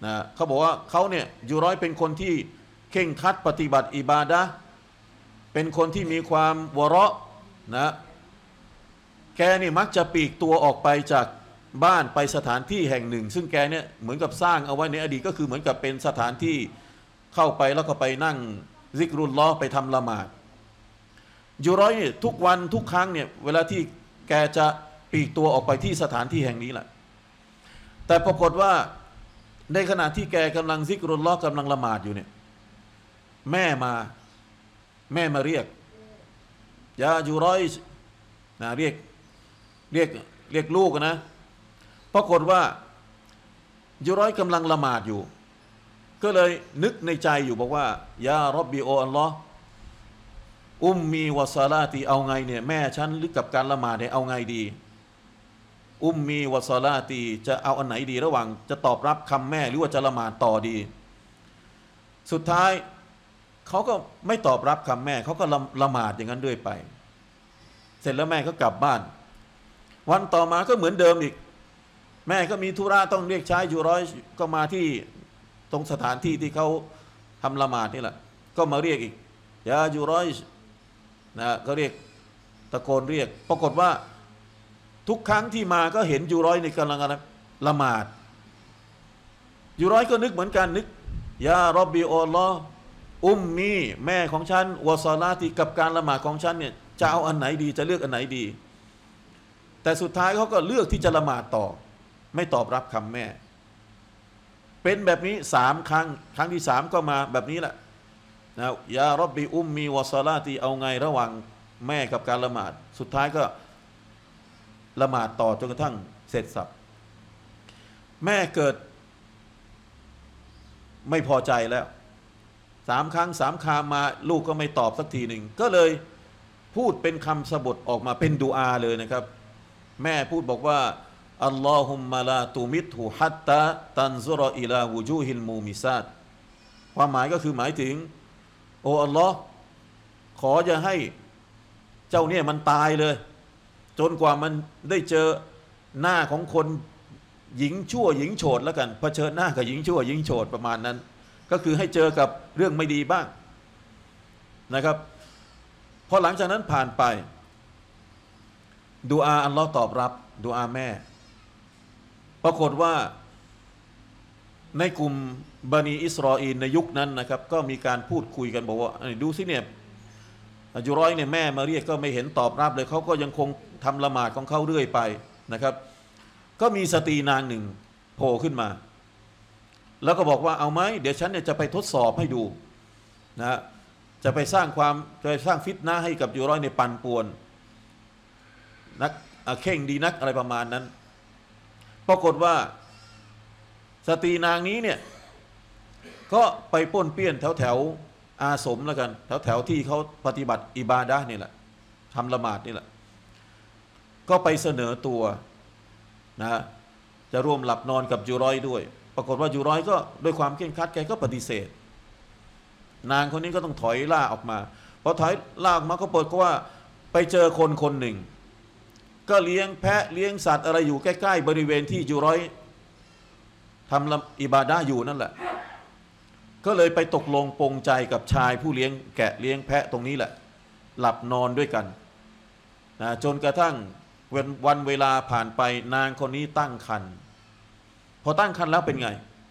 Speaker 1: นะเขาบอกว่าเขาเนี่ยยูรอยเป็นคนที่เข่งครัดปฏิบัติอิบาดะห์เป็นคนที่มีความวะเราะห์นะแกนี่มักจะปลีกตัวออกไปจากบ้านไปสถานที่แห่งหนึ่งซึ่งแกเนี่ยเหมือนกับสร้างเอาไว้ในอดีตก็คือเหมือนกับเป็นสถานที่เข้าไปแล้วก็ไปนั่งซิกรุลลอฮ์ไปทำละหมาดยูรอยเนี่ยทุกวันทุกครั้งเนี่ยเวลาที่แกจะปลีกตัวออกไปที่สถานที่แห่งนี้แหละแต่ปรากฏว่าในขณะที่แกกำลังซิกรุลลอฮ์กำลังละหมาดอยู่เนี่ยแม่มาเรียกยายูรอยนะเรียกลูกนะปรากฏว่ายูรอยกำลังละหมาดอยู่ก็เลยนึกในใจอยู่บอกว่ายาร็อบบีโออัลลอฮ์อุมมีวะซาลาตีเอาไงเนี่ยแม่ฉันหรือกับการละหมาดเนี่ยเอาไงดีอุมมีวะซาลาตีจะเอาอันไหนดีระหว่างจะตอบรับคำแม่หรือว่าจะละหมาดต่อดีสุดท้ายเขาก็ไม่ตอบรับคำแม่เขาก็ละหมาดอย่างนั้นด้วยไปเสร็จแล้วแม่ก็กลับบ้านวันต่อมาก็เหมือนเดิมอีกแม่ก็มีธุระต้องเรียกใช้ยูรอยก็มาที่ตรงสถานที่ที่เขาทำละหมาดนี่แหละก็มาเรียกอีกยายูรอยนะก็เรียกตะโกนเรียกปรากฏว่าทุกครั้งที่มาก็เห็นยูรอยในกำลังละหมาดยูรอยก็นึกเหมือนกันนึกยาร็อบบีอัลลอฮ์อุมมีแม่ของฉันวะซาลาติกับการละหมาดของฉันเนี่ยจะเอาอันไหนดีจะเลือกอันไหนดีแต่สุดท้ายเขาก็เลือกที่จะละหมาดต่อไม่ตอบรับคำแม่เป็นแบบนี้3 ครั้งครั้งที่ 3ก็มาแบบนี้แหละนะยาร็อบบีอุมมีวะซาลาติเอาไงระหว่างแม่กับการละหมาดสุดท้ายก็ละหมาดต่อจนกระทั่งเสร็จสับแม่เกิดไม่พอใจแล้ว3 ครั้ง 3 ครามาลูกก็ไม่ตอบสักทีหนึ่งก็เลยพูดเป็นคำสบทออกมาเป็นดุอาเลยนะครับแม่พูดบอกว่าอัลลอฮุมมะลาตุมิตหูฮัตตะตันซุรออิลาวูจูฮิลมูมิซาตความหมายก็คือหมายถึงโอ้อัลลอฮ์ขอจะให้เจ้าเนี่ยมันตายเลยจนกว่ามันได้เจอหน้าของคนหญิงชั่วหญิงโฉดแล้วกันเผชิญหน้ากับหญิงชั่วหญิงโฉดประมาณนั้นก็คือให้เจอกับเรื่องไม่ดีบ้างนะครับพอหลังจากนั้นผ่านไปดุอาอัลลอฮ์ตอบรับดุอาแม่ปรากฏว่าในกลุ่มบันีอิสราเอลในยุคนั้นนะครับก็มีการพูดคุยกันบอกว่าดูสิเนี่ยยูรอยเนี่ยแม่มาเรียกก็ไม่เห็นตอบรับเลยเขาก็ยังคงทำละหมาดของเขาเรื่อยไปนะครับก็มีสตรีนางหนึ่งโผล่ขึ้นมาแล้วก็บอกว่าเอาไหมเดี๋ยวฉันเนี่ยจะไปทดสอบให้ดูนะจะไปสร้างฟิตนะห์ให้กับยูรอยในปั่นป่วนนักเข่งดีนักอะไรประมาณนั้นปรากฏว่าสตรีนางนี้เนี่ยก็ไปป้วนเปี้ยนแถวอาสมแล้วกันแถวที่เขาปฏิบัติอิบาดะห์นี่แหละทำละหมาดนี่แหละก็ไปเสนอตัวนะจะร่วมหลับนอนกับยูรอยด้วยปรากฏว่ายูรอยก็ด้วยความเคร่งครัดแกก็ปฏิเสธนางคนนี้ก็ต้องถอยล่าออกมาพอถอยล่าออกมาก็เปิดก็ว่าไปเจอคนหนึ่งก็เลี้ยงแพะเลี้ยงสัตว์อะไรอยู่ใกล้ๆบริเวณที่ยูรอยทำอิบาดะห์อยู่นั่นแหละก็เลยไปตกลงปรงใจกับชายผู้เลี้ยงแกะเลี้ยงแพะตรงนี้แหละหลับนอนด้วยกันนะจนกระทั่งวันเวลาผ่านไปนางคนนี้ตั้งครรภ์พอตั้งครรภ์แล้วเป็นไง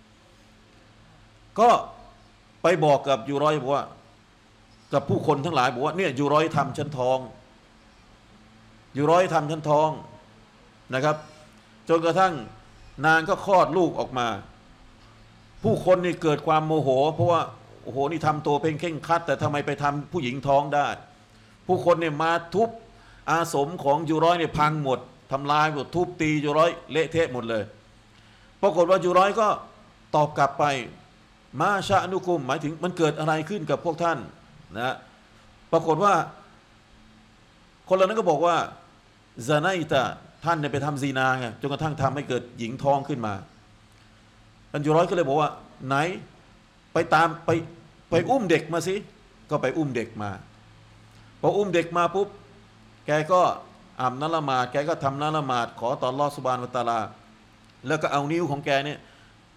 Speaker 1: ก็ไปบอกกับยูรอยบอกว่ากับผู้คนทั้งหลายบอกว่าเนี่ยยูรอยทำฉันท้องยูรอยทำฉันท้องนะครับจนกระทั่งนางก็คลอดลูกออกมาผู้คนนี่เกิดความโมโหเพราะว่าโอ้โหนี่ทำตัวเป็นเข่งครัดแต่ทำไมไปทำผู้หญิงท้องได้ผู้คนเนี่ยมาทุบอาสมของยูรอยเนี่ยพังหมดทำลายหมดทุบตียูรอยเละเทะหมดเลยปรากฏว่ายูรอยก็ตอบกลับไปมาชะนุกุมหมายถึงมันเกิดอะไรขึ้นกับพวกท่านนะปรากฏว่าคนเหล่านั้นก็บอกว่าซาไนตะท่านเนี่ยไปทำซีนาไงจนกระทั่งทำให้เกิดหญิงท้องขึ้นมาท่านยูรอยก็เลยบอกว่าไหนไปอุ้มเด็กมาสิก็ไปอุ้มเด็กมาพออุ้มเด็กมาปุ๊บแกก็อาบน้ำละหมาดแกก็ทำน้ำละหมาดขอต่ออัลเลาะห์ซุบฮานะฮูวะตะอาลาแล้วก็เอานิ้วของแกเนี่ย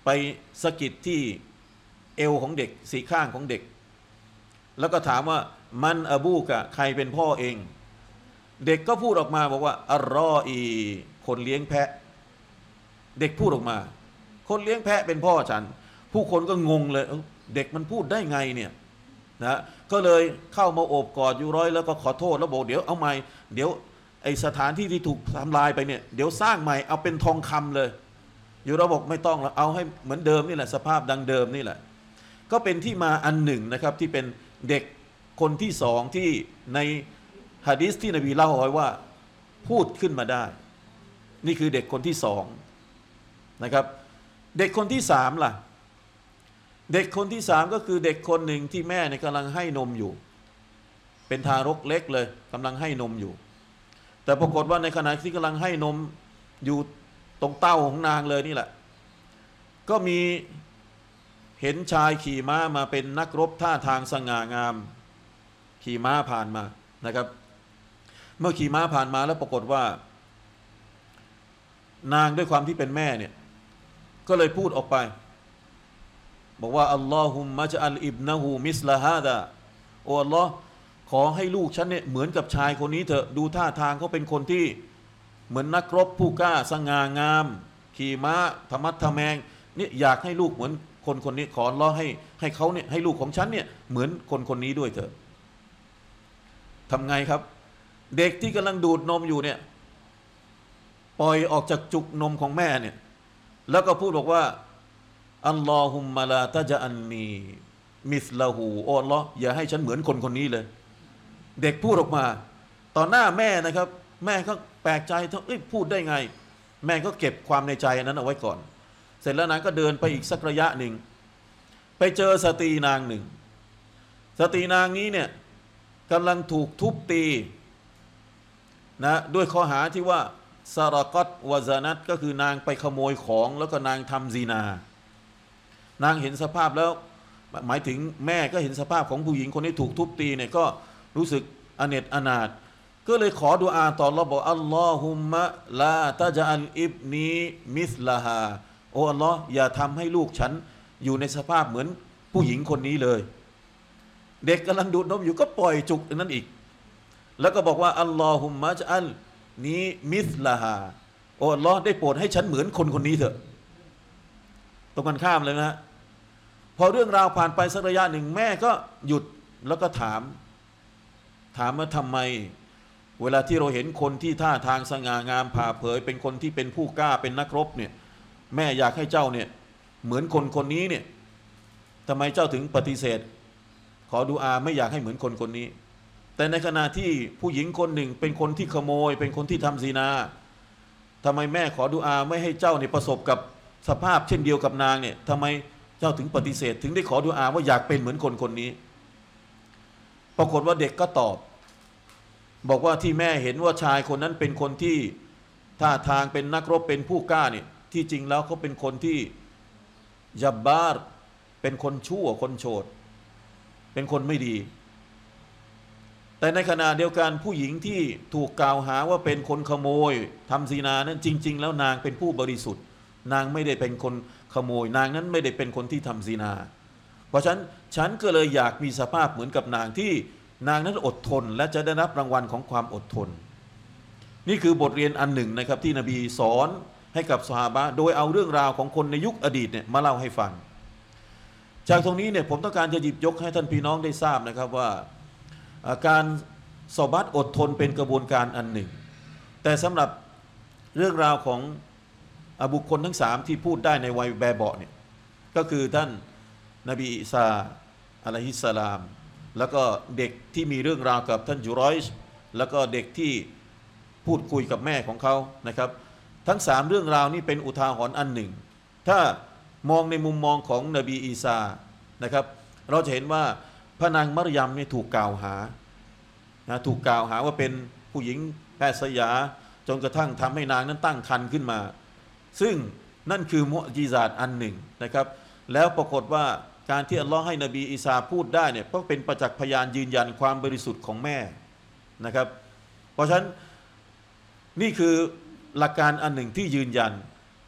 Speaker 1: ไปสะกิดที่เอวของเด็กสีข้างของเด็กแล้วก็ถามว่ามันอบูกะใครเป็นพ่อเองเด็กก็พูดออกมาบอกว่าอัลรออีคนเลี้ยงแพะเด็กพูดออกมาคนเลี้ยงแพะเป็นพ่อฉันผู้คนก็งงเลยเด็กมันพูดได้ไงเนี่ยนะก็เลยเข้ามาโอบกอดอยู่ร้อยแล้วก็ขอโทษแล้วบอกเดี๋ยวเอาใหม่เดี๋ยวไอสถานที่ที่ถูกทำลายไปเนี่ยเดี๋ยวสร้างใหม่เอาเป็นทองคำเลยอยู่เราบอกไม่ต้องแล้วเอาให้เหมือนเดิมนี่แหละสภาพดังเดิมนี่แหละก็เป็นที่มาอันหนึ่งนะครับที่เป็นเด็กคนที่สองที่ในหะดีษที่นบีเล่าไว้ว่าพูดขึ้นมาได้นี่คือเด็กคนที่สองนะครับเด็กคนที่สามล่ะเด็กคนที่สามก็คือเด็กคนหนึ่งที่แม่เนี่ยกำลังให้นมอยู่เป็นทารกเล็กเลยกำลังให้นมอยู่แต่ปรากฏว่าในขณะที่กำลังให้นมอยู่ตรงเต้าของนางเลยนี่แหละก็มีเห็นชายขี่ม้ามาเป็นนักรบท่าทางสง่างามขี่ม้าผ่านมานะครับเมื่อขี่ม้าผ่านมาแล้วปรากฏว่านางด้วยความที่เป็นแม่เนี่ยก็เลยพูดออกไปบอกว่าอัลลอฮุมมะจอัลอิบนะฮูมิสลาฮาดาโอ้อัลลอฮ์ขอให้ลูกฉันเนี่ยเหมือนกับชายคนนี้เถอะดูท่าทางเขาเป็นคนที่เหมือนนักรบผู้กล้าสง่างามขี่ม้าธรรมัดทะแมงนี่อยากให้ลูกเหมือนคนคนนี้ขออัลลอฮ์ให้เขาเนี่ยให้ลูกของฉันเนี่ยเหมือนคนคนนี้ด้วยเถอะทำไงครับเด็กที่กำลังดูดนมอยู่เนี่ยปล่อยออกจากจุกนมของแม่เนี่ยแล้วก็พูดบอกว่าอัลลอฮุมมะลาตะจะอันนีมิสลาหูโอ้อัลลอฮ์อย่าให้ฉันเหมือนคนคนนี้เลยเด็กพูดออกมาต่อหน้าแม่นะครับแม่ก็แปลกใจพูดได้ไงแม่ก็เก็บความในใจนั้นเอาไว้ก่อนเสร็จแล้วนางก็เดินไปอีกสักระยะหนึ่งไปเจอสตรีนางหนึ่งสตรีนางนี้เนี่ยกำลังถูกทุบตีนะด้วยข้อหาที่ว่าซารากอตวะซานัตก็คือนางไปขโมยของแล้วก็นางทำซีนานางเห็นสภาพแล้วหมายถึงแม่ก็เห็นสภาพของผู้หญิงคนที่ถูกทุบตีเนี่ยก็รู้สึกอเนจอนาถก็เลยขอดุอาต่ออัลลอฮ์บอกอัลลอฮุมมะลาตะจะอัลอิบนีมิสลาฮาโอ้อัลลอฮ์อย่าทำให้ลูกฉันอยู่ในสภาพเหมือนผู้หญิงคนนี้เลยเด็กกำลังดูดนมอยู่ก็ปล่อยจุกนั้นอีกแล้วก็บอกว่าอัลลอฮุมมะจะอัลนี้มิสลาฮาโอ้อัลลอฮ์ได้โปรดให้ฉันเหมือนคนคนนี้เถอะตรงกันข้ามเลยนะพอเรื่องราวผ่านไปสักระยะหนึ่งแม่ก็หยุดแล้วก็ถามว่าทำไมเวลาที่เราเห็นคนที่ท่าทางสง่างามผ่าเผยเป็นคนที่เป็นผู้กล้าเป็นนักรบเนี่ยแม่อยากให้เจ้าเนี่ยเหมือนคนคนนี้เนี่ยทำไมเจ้าถึงปฏิเสธขอดุอาไม่อยากให้เหมือนคนคนนี้แต่ในขณะที่ผู้หญิงคนหนึ่งเป็นคนที่ขโมยเป็นคนที่ทำซีนาทำไมแม่ขอดุอาไม่ให้เจ้าเนี่ยประสบกับสภาพเช่นเดียวกับนางเนี่ยทำไมเจ้าถึงปฏิเสธถึงได้ขอดุอาว่าอยากเป็นเหมือนคนคนนี้ปรากฏว่าเด็กก็ตอบบอกว่าที่แม่เห็นว่าชายคนนั้นเป็นคนที่ท่าทางเป็นนักรบเป็นผู้กล้าเนี่ยที่จริงแล้วเขาเป็นคนที่ยับบาร์เป็นคนชั่วคนโฉดเป็นคนไม่ดีแต่ในขณะเดียวกันผู้หญิงที่ถูกกล่าวหาว่าเป็นคนขโมยทำซีนานั้นจริงๆแล้วนางเป็นผู้บริสุทธิ์นางไม่ได้เป็นคนขโมยนางนั้นไม่ได้เป็นคนที่ทำซีนาเพราะฉะนั้นฉันก็เลยอยากมีสภาพเหมือนกับนางที่นางนั้นอดทนและจะได้รับรางวัลของความอดทนนี่คือบทเรียนอันหนึ่งนะครับที่นบีสอนให้กับซอฮาบะห์โดยเอาเรื่องราวของคนในยุคอดีตเนี่ยมาเล่าให้ฟังจากตรงนี้เนี่ยผมต้องการจะหยิบยกให้ท่านพี่น้องได้ทราบนะครับว่าการซอบัตอดทนเป็นกระบวนการอันหนึ่งแต่สำหรับเรื่องราวของบุคคลทั้งสามที่พูดได้ในวัยแบเบาะเนี่ยก็คือท่านนบีอีสาอะลัยฮิสสลามแล้วก็เด็กที่มีเรื่องราวกับท่านจุรอยช์แล้วก็เด็กที่พูดคุยกับแม่ของเขานะครับทั้งสามเรื่องราวนี้เป็นอุทาหรณ์อันหนึ่งถ้ามองในมุมมองของนบีอีสานะครับเราจะเห็นว่าพระนางมารยมนี่ถูกกล่าวหาถูกกล่าวหาว่าเป็นผู้หญิงแพทย์สยาจนกระทั่งทำให้นางนั้นตั้งครรภ์ขึ้นมาซึ่งนั่นคือมุอ์ญิซาตอันหนึ่งนะครับแล้วปรากฏว่าการที่อัลลอฮ์ให้นบีอีสาพูดได้เนี่ยก็เป็นประจักษ์พยานยืนยันความบริสุทธิ์ของแม่นะครับเพราะฉะนั้นนี่คือหลักการอันหนึ่งที่ยืนยัน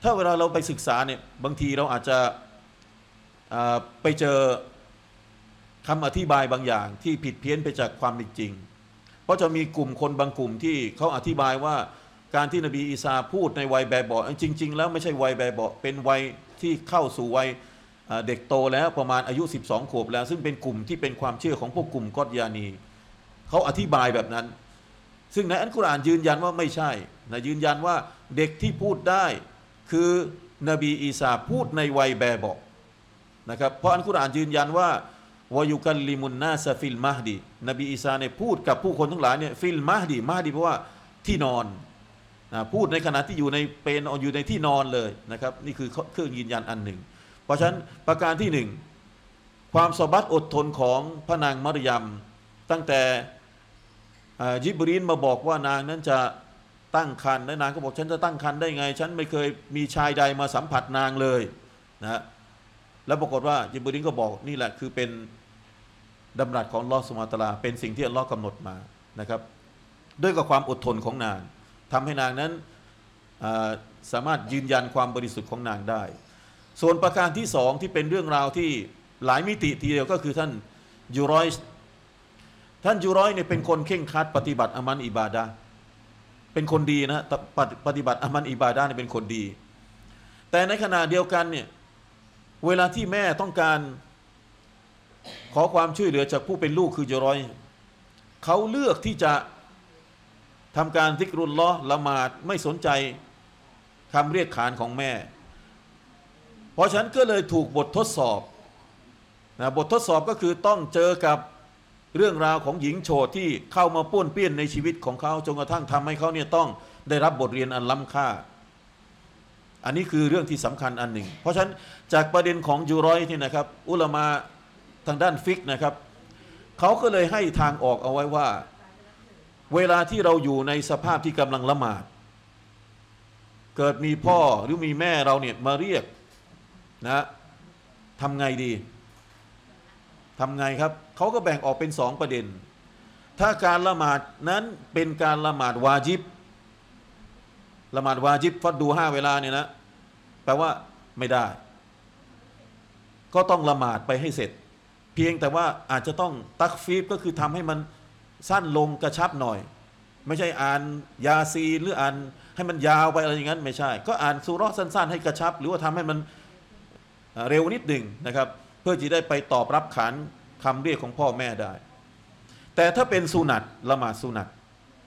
Speaker 1: ถ้าเวลาเราไปศึกษาเนี่ยบางทีเราอาจจะไปเจอคำอธิบายบางอย่างที่ผิดเพี้ยนไปจากความเป็นจริงเพราะจะมีกลุ่มคนบางกลุ่มที่เขาอธิบายว่าการที่นบีอีสาพูดในวัยแบบเบาะจริงๆแล้วไม่ใช่วัยแบบเบาะเป็นวัยที่เข้าสู่วัยเด็กโตแล้วประมาณอายุ12 ขวบแล้วซึ่งเป็นกลุ่มที่เป็นความเชื่อของพวกกลุ่มกอฎยานีเขาอธิบายแบบนั้นซึ่งในอัลกุรอานยืนยันว่าไม่ใช่นะยืนยันว่าเด็กที่พูดได้คือนบีอีสาพูดในวัยแบบเบาะนะครับเพราะอัลกุรอานยืนยันว่าวายุกัลลิมุนนาสฟิลมะฮดีนบีอีสาเนี่ยพูดกับผู้คนทั้งหลายเนี่ยฟิลมะฮดีเพราะว่าที่นอนพูดในขณะที่อยู่ในเป็นอยู่ในที่นอนเลยนะครับนี่คือเครื่องยืนยันอันหนึ่งเพราะฉะนั้นประการที่หนึ่งความสบัดอดทนของพระนางมารยมตั้งแต่ยิบรีนมาบอกว่านางนั้นจะตั้งครรภ์และนางก็บอกฉันจะตั้งครรภ์ได้ไงฉันไม่เคยมีชายใดมาสัมผัสนางเลยนะแล้วปรากฏว่ายิบรีนก็บอกนี่แหละคือเป็นดำรัสของอัลเลาะห์ซุบฮานะฮูวะตะอาลาเป็นสิ่งที่อัลเลาะห์กำหนดมานะครับด้วยกับความอดทนของนางทำให้นางนั้นสามารถยืนยันความบริสุทธิ์ของนางได้ส่วนประการที่สองที่เป็นเรื่องราวที่หลายมิติทีเดียวก็คือท่านยูรอยเนี่ยเป็นคนเข่งครัดปฏิบัติอามันอิบาดะห์เป็นคนดีนะปฏิบัติอามันอิบาดะห์เนี่ยเป็นคนดีแต่ในขณะเดียวกันเนี่ยเวลาที่แม่ต้องการขอความช่วยเหลือจากผู้เป็นลูกคือยูรอยเขาเลือกที่จะทำการซิกรุลลอฮ์ละหมาดไม่สนใจคำเรียกขานของแม่เพราะฉะนั้นก็เลยถูกบททดสอบนะบททดสอบก็คือต้องเจอกับเรื่องราวของหญิงโฉดที่เข้ามาป้วนเปี้ยนในชีวิตของเขาจนกระทั่งทำให้เขาเนี่ยต้องได้รับบทเรียนอันล้ำค่าอันนี้คือเรื่องที่สำคัญอันหนึ่งเพราะฉะนั้นจากประเด็นของยูรอยที่นะครับอุลามะทางด้านฟิกนะครับเขาก็เลยให้ทางออกเอาไว้ว่าเวลาที่เราอยู่ในสภาพที่กำลังละหมาดเกิดมีพ่อหรือมีแม่เราเนี่ยมาเรียกนะทำไงดีทำไงครับเขาก็แบ่งออกเป็นสองประเด็นถ้าการละหมาดนั้นเป็นการละหมาดวาญิบละหมาดวาญิบฟัดดู5 เวลาเนี่ยนะแปลว่าไม่ได้ก็ต้องละหมาดไปให้เสร็จเพียงแต่ว่าอาจจะต้องตักฟีบก็คือทำให้มันสั้นลงกระชับหน่อยไม่ใช่อ่านยาซีนหรืออ่านให้มันยาวไปอะไรอย่างนั้นไม่ใช่ก็อ่านซูเราะห์สั้นๆให้กระชับหรือว่าทำให้มันเร็วนิดหนึ่งนะครับเพื่อที่ได้ไปตอบรับขานคำเรียกของพ่อแม่ได้แต่ถ้าเป็นสุนัตละหมาดสุนัต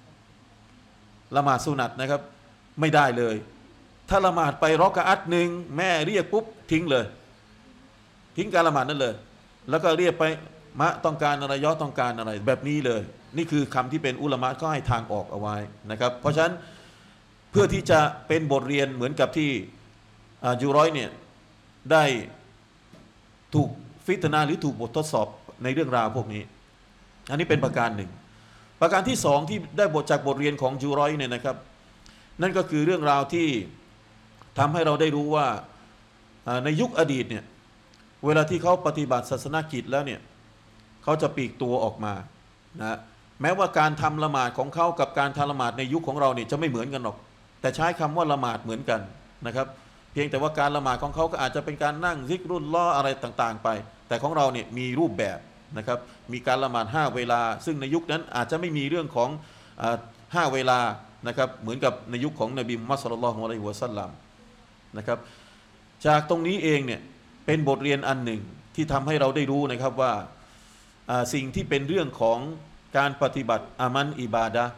Speaker 1: นะครับไม่ได้เลยถ้าละหมาดไปรอกะอัตหนึ่งแม่เรียกปุ๊บทิ้งเลยทิ้งการละหมาดนั่นเลยแล้วก็เรียกไปมะต้องการอะไรย่อต้องการอะไรแบบนี้เลยนี่คือคำที่เป็นอุลามะก็ให้ทางออกเอาไว้นะครับเพราะฉะนั้นเพื่อที่จะเป็นบทเรียนเหมือนกับที่ยูรอยเนี่ยได้ถูกฟิตนาหรือถูกบททดสอบในเรื่องราวพวกนี้อันนี้เป็นประการหนึ่งประการที่สองที่ได้บทจากบทเรียนของยูรอยเนี่ยนะครับนั่นก็คือเรื่องราวที่ทำให้เราได้รู้ว่าในยุคอดีตเนี่ยเวลาที่เขาปฏิบัติศาสนกิจแล้วเนี่ยเขาจะปลีกตัวออกมานะแม้ว่าการทำละหมาดของเขากับการทำละหมาดในยุคของเราเนี่ยจะไม่เหมือนกันหรอกแต่ใช้คำว่าละหมาดเหมือนกันนะครับเพียงแต่ว่าการละหมาดของเขาก็อาจจะเป็นการนั่งซิกรุลลอฮ์อะไรต่างๆไปแต่ของเราเนี่ยมีรูปแบบนะครับมีการละหมาด5 เวลาซึ่งในยุคนั้นอาจจะไม่มีเรื่องของ5 เวลานะครับเหมือนกับในยุคของนบีมุฮัมมัดศ็อลลัลลอฮุอะลัยฮิวะซัลลัมนะครับจากตรงนี้เองเนี่ยเป็นบทเรียนอันหนึ่งที่ทำให้เราได้รู้นะครับว่าสิ่งที่เป็นเรื่องของการปฏิบัติอามันอิบาดะห์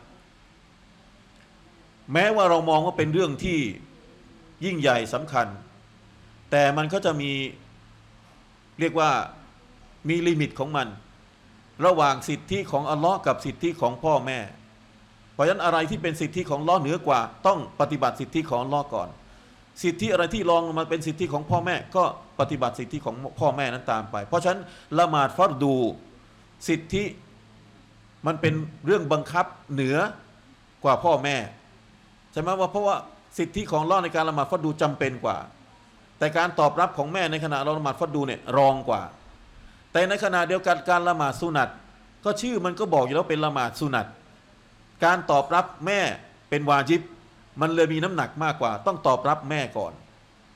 Speaker 1: แม้ว่าเรามองว่าเป็นเรื่องที่ยิ่งใหญ่สำคัญแต่มันก็จะมีเรียกว่ามีลิมิตของมันระหว่างสิทธิของอัลลอฮ์กับสิทธิของพ่อแม่เพราะฉะนั้นอะไรที่เป็นสิทธิของอัลลอฮ์เหนือกว่าต้องปฏิบัติสิทธิของอัลลอฮ์ก่อนสิทธิอะไรที่รองมาเป็นสิทธิของพ่อแม่ก็ปฏิบัติสิทธิของพ่อแม่นั้นตามไปเพราะฉะนั้นละหมาดฟัรดูสิทธิมันเป็นเรื่องบังคับเหนือกว่าพ่อแม่ใช่ไหมว่าเพราะว่าสิทธิของอัลเลาะห์ในการละหมาดฟัรดูจำเป็นกว่าแต่การตอบรับของแม่ในขณะเราละหมาดฟัรดูเนี่ยรองกว่าแต่ในขณะเดียวกันการละหมาดสุนัตก็ชื่อมันก็บอกอยู่แล้วเป็นละหมาดสุนัตการตอบรับแม่เป็นวาญิบมันเลยมีน้ำหนักมากกว่าต้องตอบรับแม่ก่อน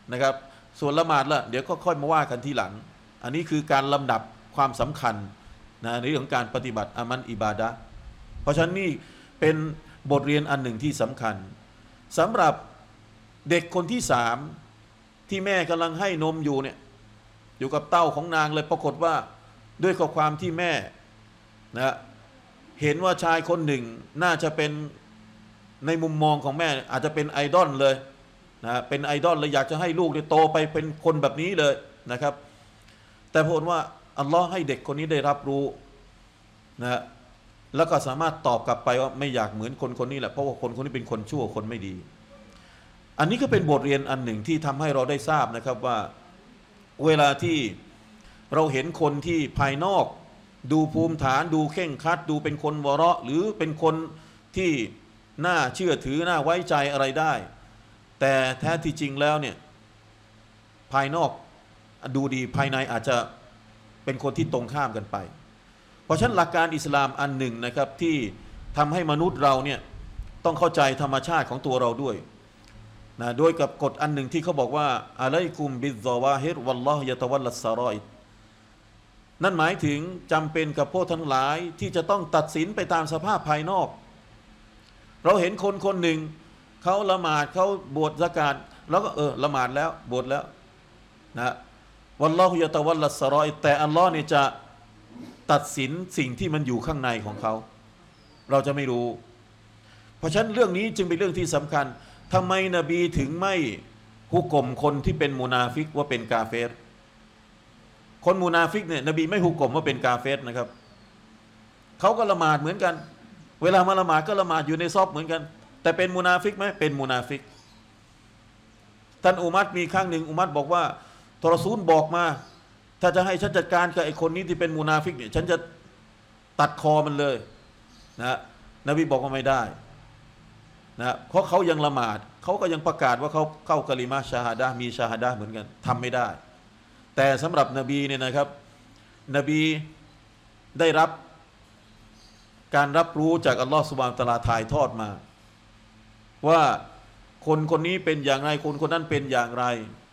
Speaker 1: นะครับส่วนละหมาดละเดี๋ยวก็ค่อยมาว่ากันทีหลังอันนี้คือการลำดับความสำคัญนะในเรื่องของการปฏิบัติอามันอิบาดะห์เพราะฉะนั้นนี่เป็นบทเรียนอันหนึ่งที่สำคัญสำหรับเด็กคนที่3ที่แม่กำลังให้นมอยู่เนี่ยอยู่กับเต้าของนางเลยปรากฏว่าด้วยข้อความที่แม่นะเห็นว่าชายคนหนึ่งน่าจะเป็นในมุมมองของแม่อาจจะเป็นไอดอลเลยนะเป็นไอดอลเลยอยากจะให้ลูกโตไปเป็นคนแบบนี้เลยนะครับแต่ผลว่าอัลลอฮ์ให้เด็กคนนี้ได้รับรู้นะแล้วก็สามารถตอบกลับไปว่าไม่อยากเหมือนคนคนนี้แหละเพราะว่าคนคนนี้เป็นคนชั่วคนไม่ดีอันนี้ก็เป็นบทเรียนอันหนึ่งที่ทำให้เราได้ทราบนะครับว่าเวลาที่เราเห็นคนที่ภายนอกดูภูมิฐานดูเข่งครัดดูเป็นคนวะเราะหรือเป็นคนที่น่าเชื่อถือน่าไว้ใจอะไรได้แต่แท้ที่จริงแล้วเนี่ยภายนอกดูดีภายในอาจจะเป็นคนที่ตรงข้ามกันไปเพราะฉะนั้นหลักการอิสลามอันหนึ่งนะครับที่ทำให้มนุษย์เราเนี่ยต้องเข้าใจธรรมชาติของตัวเราด้วยนะโดยกับกฎอันหนึ่งที่เขาบอกว่าอะลัยกุมบิซซาวาฮิรวัลลอฮุยะตะวัลลัสซารออิดนั่นหมายถึงจำเป็นกับพวกทั้งหลายที่จะต้องตัดสินไปตามสภาพภายนอกเราเห็นคนคนหนึ่งเขาละหมาดเขาบวชซะกาตแล้วก็ละหมาดแล้วบวชแล้วนะวัลลอฮุยะตะวัลลัสซารออิดแต่อัลลอฮ์เนี่ยจะตัดสินสิ่งที่มันอยู่ข้างในของเขาเราจะไม่รู้เพราะฉะนั้นเรื่องนี้จึงเป็นเรื่องที่สำคัญทำไมนบีถึงไม่ฮุกมคนที่เป็นมุนาฟิกว่าเป็นกาเฟรคนมุนาฟิกเนี่ยนบีไม่ฮุกมว่าเป็นกาเฟรนะครับเขาก็ละหมาดเหมือนกันเวลามาละหมาดก็ละหมาดอยู่ในซอบเหมือนกันแต่เป็นมุนาฟิกไหมเป็นมุนาฟิกท่านอุมัรมีครั้งหนึ่งอุมัรบอกว่าทรซูลบอกมาถ้าจะให้ฉันจัดการกับไอ้คนนี้ที่เป็นมุนาฟิกเนี่ยฉันจะตัดคอมันเลยนะนบีบอกว่าไม่ได้นะเพราะเขายังละหมาดเขาก็ยังประกาศว่าเขาเข้ากะลิมาชาฮาดะห์มีชาฮาดะห์เหมือนกันทำไม่ได้แต่สำหรับนบีเนี่ยนะครับนบีได้รับการรับรู้จากอัลลอฮฺซุบฮานะฮูวะตะอาลาถ่ายทอดมาว่าคนคนนี้เป็นอย่างไรคนคนนั้นเป็นอย่างไร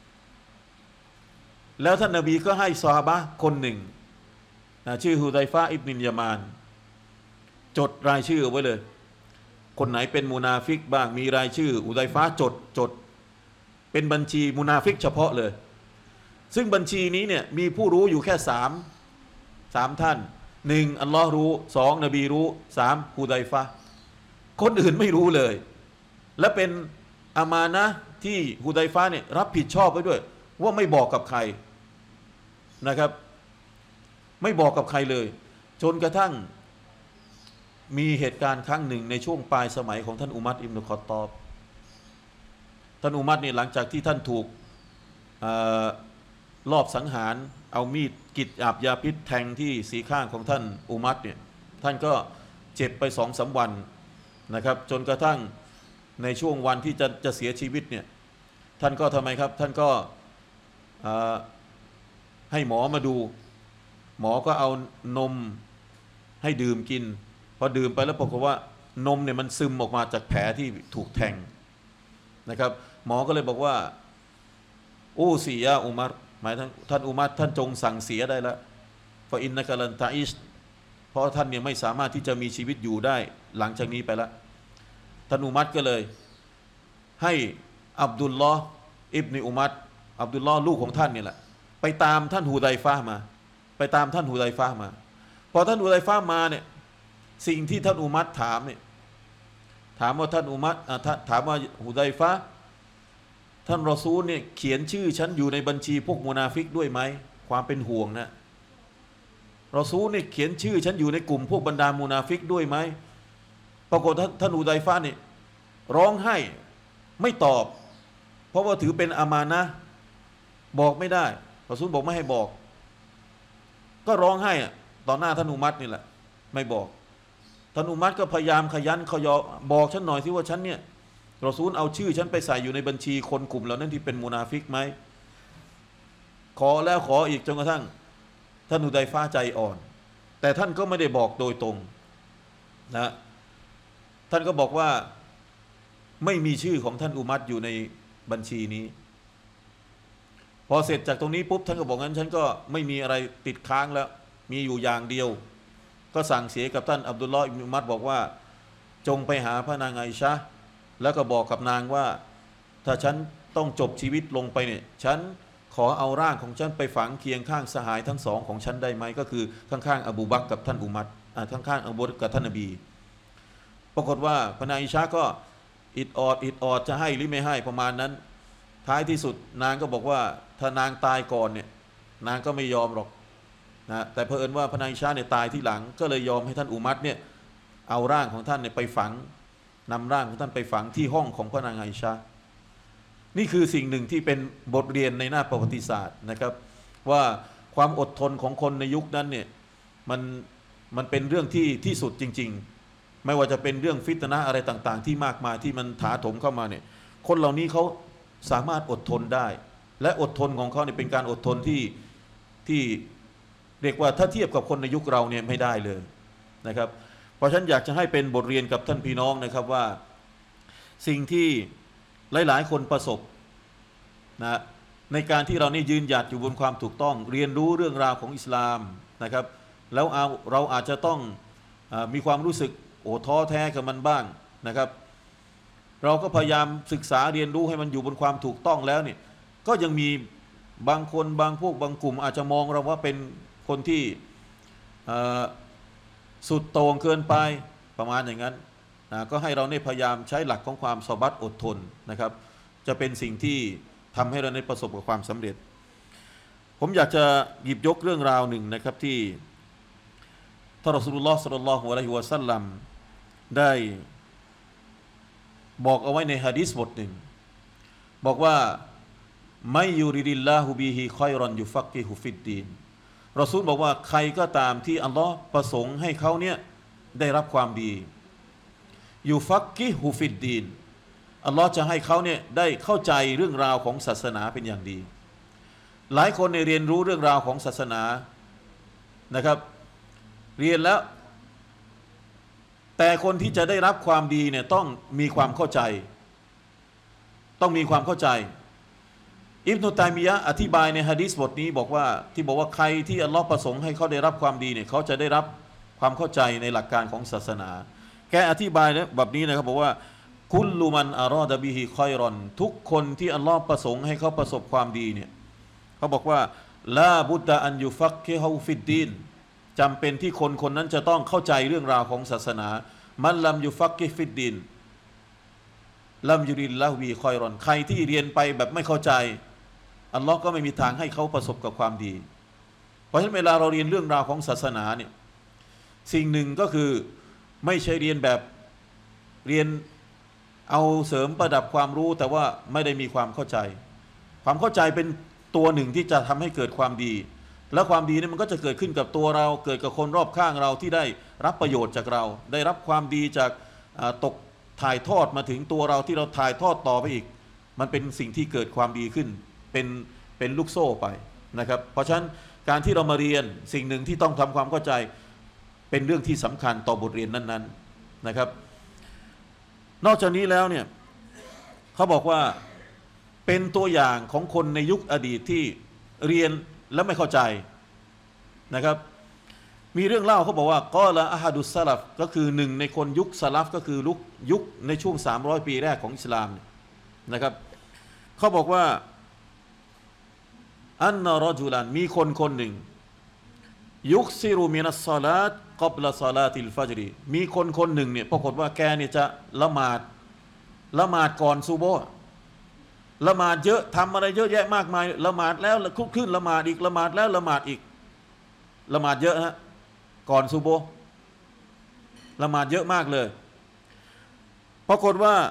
Speaker 1: แล้วท่านนบีก็ให้ซอฮาบะห์คนหนึ่งนะชื่อฮุไซฟะอิบนุลยามานจดรายชื่อไว้เลยคนไหนเป็นมุนาฟิกบ้างมีรายชื่ออุไซฟะห์จดเป็นบัญชีมุนาฟิกเฉพาะเลยซึ่งบัญชีนี้เนี่ยมีผู้รู้อยู่แค่สามท่าน1อัลลอฮ์รู้2นบีรู้3ฮุไซฟะห์คนอื่นไม่รู้เลยและเป็นอามานะห์ที่ฮุไซฟะห์เนี่ยรับผิดชอบไว้ด้วยว่าไม่บอกกับใครนะครับไม่บอกกับใครเลยจนกระทั่งมีเหตุการณ์ครั้งหนึ่งในช่วงปลายสมัยของท่านอุมัรอิบนุคอฏฏอบท่านอุมัรเนี่ยหลังจากที่ท่านถูกลอบสังหารเอามีดกรีดอาบยาพิษแทงที่สีข้างของท่านอุมัรเนี่ยท่านก็เจ็บไป2-3 วันนะครับจนกระทั่งในช่วงวันที่จะเสียชีวิตเนี่ยท่านก็ทำไมครับท่านก็ให้หมอมาดูหมอก็เอานมให้ดื่มกินพอดื่มไปแล้วปรากฏว่านมเนี่ยมันซึมออกมาจากแผลที่ถูกแทงนะครับหมอก็เลยบอกว่าอูซียาอุมัรหมายถึงท่านอุมัรท่านจงสั่งเสียได้แล้วฟาอินนักลันตาอิชเพราะท่านเนี่ยไม่สามารถที่จะมีชีวิตอยู่ได้หลังจากนี้ไปแล้วท่านอุมัรก็เลยให้อับดุลลอฮ์อิบนุอุมัรอับดุลลอฮ์ลูกของท่านเนี่ยแหละไปตามท่านฮุไซฟะห์มาไปตามท่านฮุไซฟะห์มาพอท่านฮุไซฟะห์มาเนี่ยสิ่งที่ท่านอุมัรถามเนี่ยถามว่าท่านอุมัรถามว่าฮุไซฟะห์ท่านรอซูลเนี่ยเขียนชื่อฉันอยู่ในบัญชีพวกมุนาฟิกด้วยไหมความเป็นห่วงนะรอซูลเนี่ยเขียนชื่อฉันอยู่ในกลุ่มพวกบรรดามุนาฟิกด้วยไหมปรากฏท่านฮุไซฟะห์เนี่ยร้องไห้ไม่ตอบเพราะว่าถือเป็นอามานะห์บอกไม่ได้รอซูลบอกไม่ให้บอกก็ร้องไห้ต่อหน้าท่านอุมัรนี่แหละไม่บอกท่านอุมัรก็พยายามขยันขยอบอกฉันหน่อยสิว่าฉันเนี่ยรอซูลเอาชื่อฉันไปใส่อยู่ในบัญชีคนกลุ่มเหล่านั้นที่เป็นมุนาฟิกไหมขอแล้วขออีกจนกระทั่งท่านฮุไซฟะห์ใจอ่อนแต่ท่านก็ไม่ได้บอกโดยตรงนะท่านก็บอกว่าไม่มีชื่อของท่านอุมัรอยู่ในบัญชีนี้อเสร็จจากตรงนี้ปุ๊บท่านก็บอกงั้นฉันก็ไม่มีอะไรติดค้างแล้วมีอยู่อย่างเดียวก็สั่งเสียกับท่านอับดุลลอฮ์อิบนุอุมัรบอกว่าจงไปหาพระนางไอชะห์แล้วก็บอกกับนางว่าถ้าฉันต้องจบชีวิตลงไปเนี่ยฉันขอเอาร่างของฉันไปฝังเคียงข้างสหายทั้งสองของฉันได้ไหมก็คือข้างๆอบูบักรกับท่านอุมัรข้างๆอบูบักรกับท่านนบีปรากฏว่าพระนางอิชาก็อิดออดจะให้หรือไม่ให้ประมาณนั้นท้ายที่สุดนางก็บอกว่าถ้านางตายก่อนเนี่ยนางก็ไม่ยอมหรอกนะแต่เผอิญว่าพระนางอิชาเนี่ยตายที่หลังก็เลยยอมให้ท่านอุมัรเนี่ยเอาร่างของท่านเนี่ยไปฝังนำร่างของท่านไปฝังที่ห้องของพระนางอิชานี่คือสิ่งหนึ่งที่เป็นบทเรียนในหน้าประวัติศาสตร์นะครับว่าความอดทนของคนในยุคนั้นเนี่ยมันเป็นเรื่องที่สุดจริงๆไม่ว่าจะเป็นเรื่องฟิตนะห์อะไรต่างๆที่มากมายที่มันถาโถมเข้ามาเนี่ยคนเหล่านี้เขาสามารถอดทนได้และอดทนของเขาเนี่ยเป็นการอดทนที่เรียกว่าถ้าเทียบกับคนในยุคเราเนี่ยไม่ได้เลยนะครับเพราะฉะนั้นอยากจะให้เป็นบทเรียนกับท่านพี่น้องนะครับว่าสิ่งที่หลายๆคนประสบนะในการที่เรานี่ยืนหยัดอยู่บนความถูกต้องเรียนรู้เรื่องราวของอิสลามนะครับแล้วเราอาจจะต้องมีความรู้สึกท้อแท้กับมันบ้างนะครับเราก็พยายามศึกษาเรียนรู้ให้มันอยู่บนความถูกต้องแล้วเนี่ยก็ยังมีบางคนบางพวกบางกลุ่มอาจจะมองเราว่าเป็นคนที่สุดโต่งเกินไปประมาณอย่างนั้นก็ให้เราได้พยายามใช้หลักของความสบัดอดทนนะครับจะเป็นสิ่งที่ทำให้เราได้ประสบกับความสำเร็จผมอยากจะหยิบยกเรื่องราวหนึ่งนะครับที่ท่านรอซูลุลลอฮ์ ศ็อลลัลลอฮุอะลัยฮิวะซัลลัมได้บอกเอาไว้ในหะดีษบทหนึ่งบอกว่าไมยูริดิลลาฮุบิฮิค็อยรอนยุฟักกิฮุฟิดดีนรอซูลบอกว่าใครก็ตามที่อัลลอฮ์ประสงค์ให้เขาเนี่ยได้รับความดียูฟักกิฮุฟิดดีนอัลลอฮ์จะให้เขาเนี่ยได้เข้าใจเรื่องราวของศาสนาเป็นอย่างดีหลายคนเรียนรู้เรื่องราวของศาสนานะครับเรียนแล้วแต่คนที่จะได้รับความดีเนี่ยต้องมีความเข้าใจต้องมีความเข้าใจอิบนุตัยมียะห์อธิบายในหะดีษบทนี้บอกว่าที่บอกว่าใครที่อัลลอฮ์ประสงค์ให้เขาได้รับความดีเนี่ยเขาจะได้รับความเข้าใจในหลักการของศาสนาแกอธิบายแบบนี้นะครับบอกว่าคุลลุมันอารอดะบิฮิค็อยรอนทุกคนที่อัลลอฮ์ประสงค์ให้เขาประสบความดีเนี่ยเขาบอกว่าลาบุตตะอันยุฟักกิฮุฟิดดีนจำเป็นที่คนคนนั้นจะต้องเข้าใจเรื่องราวของศาสนามันลัมยุฟักกิฟิดดีนลัมยุริลลาฮุบิค็อยรอนใครที่เรียนไปแบบไม่เข้าใจอัลลอฮ์ก็ไม่มีทางให้เขาประสบกับความดีเพราะฉะนั้นเวลาเราเรียนเรื่องราวของศาสนาเนี่ยสิ่งหนึ่งก็คือไม่ใช่เรียนแบบเรียนเอาเสริมประดับความรู้แต่ว่าไม่ได้มีความเข้าใจความเข้าใจเป็นตัวหนึ่งที่จะทำให้เกิดความดีและความดีนี่มันก็จะเกิดขึ้นกับตัวเราเกิดกับคนรอบข้างเราที่ได้รับประโยชน์จากเราได้รับความดีจากตกถ่ายทอดมาถึงตัวเราที่เราถ่ายทอดต่อไปอีกมันเป็นสิ่งที่เกิดความดีขึ้นเป็นลูกโซ่ไปนะครับเพราะฉะนั้นการที่เรามาเรียนสิ่งหนึ่งที่ต้องทำความเข้าใจเป็นเรื่องที่สำคัญต่อบทเรียนนั้นๆนะครับนอกจากนี้แล้วเนี่ยเขาบอกว่าเป็นตัวอย่างของคนในยุคอดีตที่เรียนแล้วไม่เข้าใจนะครับมีเรื่องเล่าเขาบอกว่ากอละอะฮัดุสซะลัฟก็คือหนึ่งในคนยุคสลัฟก็คือยุคในช่วง300 ปีแรกของอิสลามนะครับเขาบอกว่าอันนารอจุลันมีคนคนหนึ่งยุคซิรุมินัสศอลาตกับละศอลาติลฟัจรีมีคนคนหนึ่งเนี่ยปรากฏว่าแกเนี่ยจะละหมาดก่อนซุโบฮ์ละหมาดเยอะทำอะไรเยอะแยะมากมายละหมาดแล้วลุกขึ้นละหมาดอีกละหมาดแล้วละหมาดอีกละหมาดเยอะฮะก่อนซุโบฮ์ละหมาดเยอะมากเลยปรากฏว่า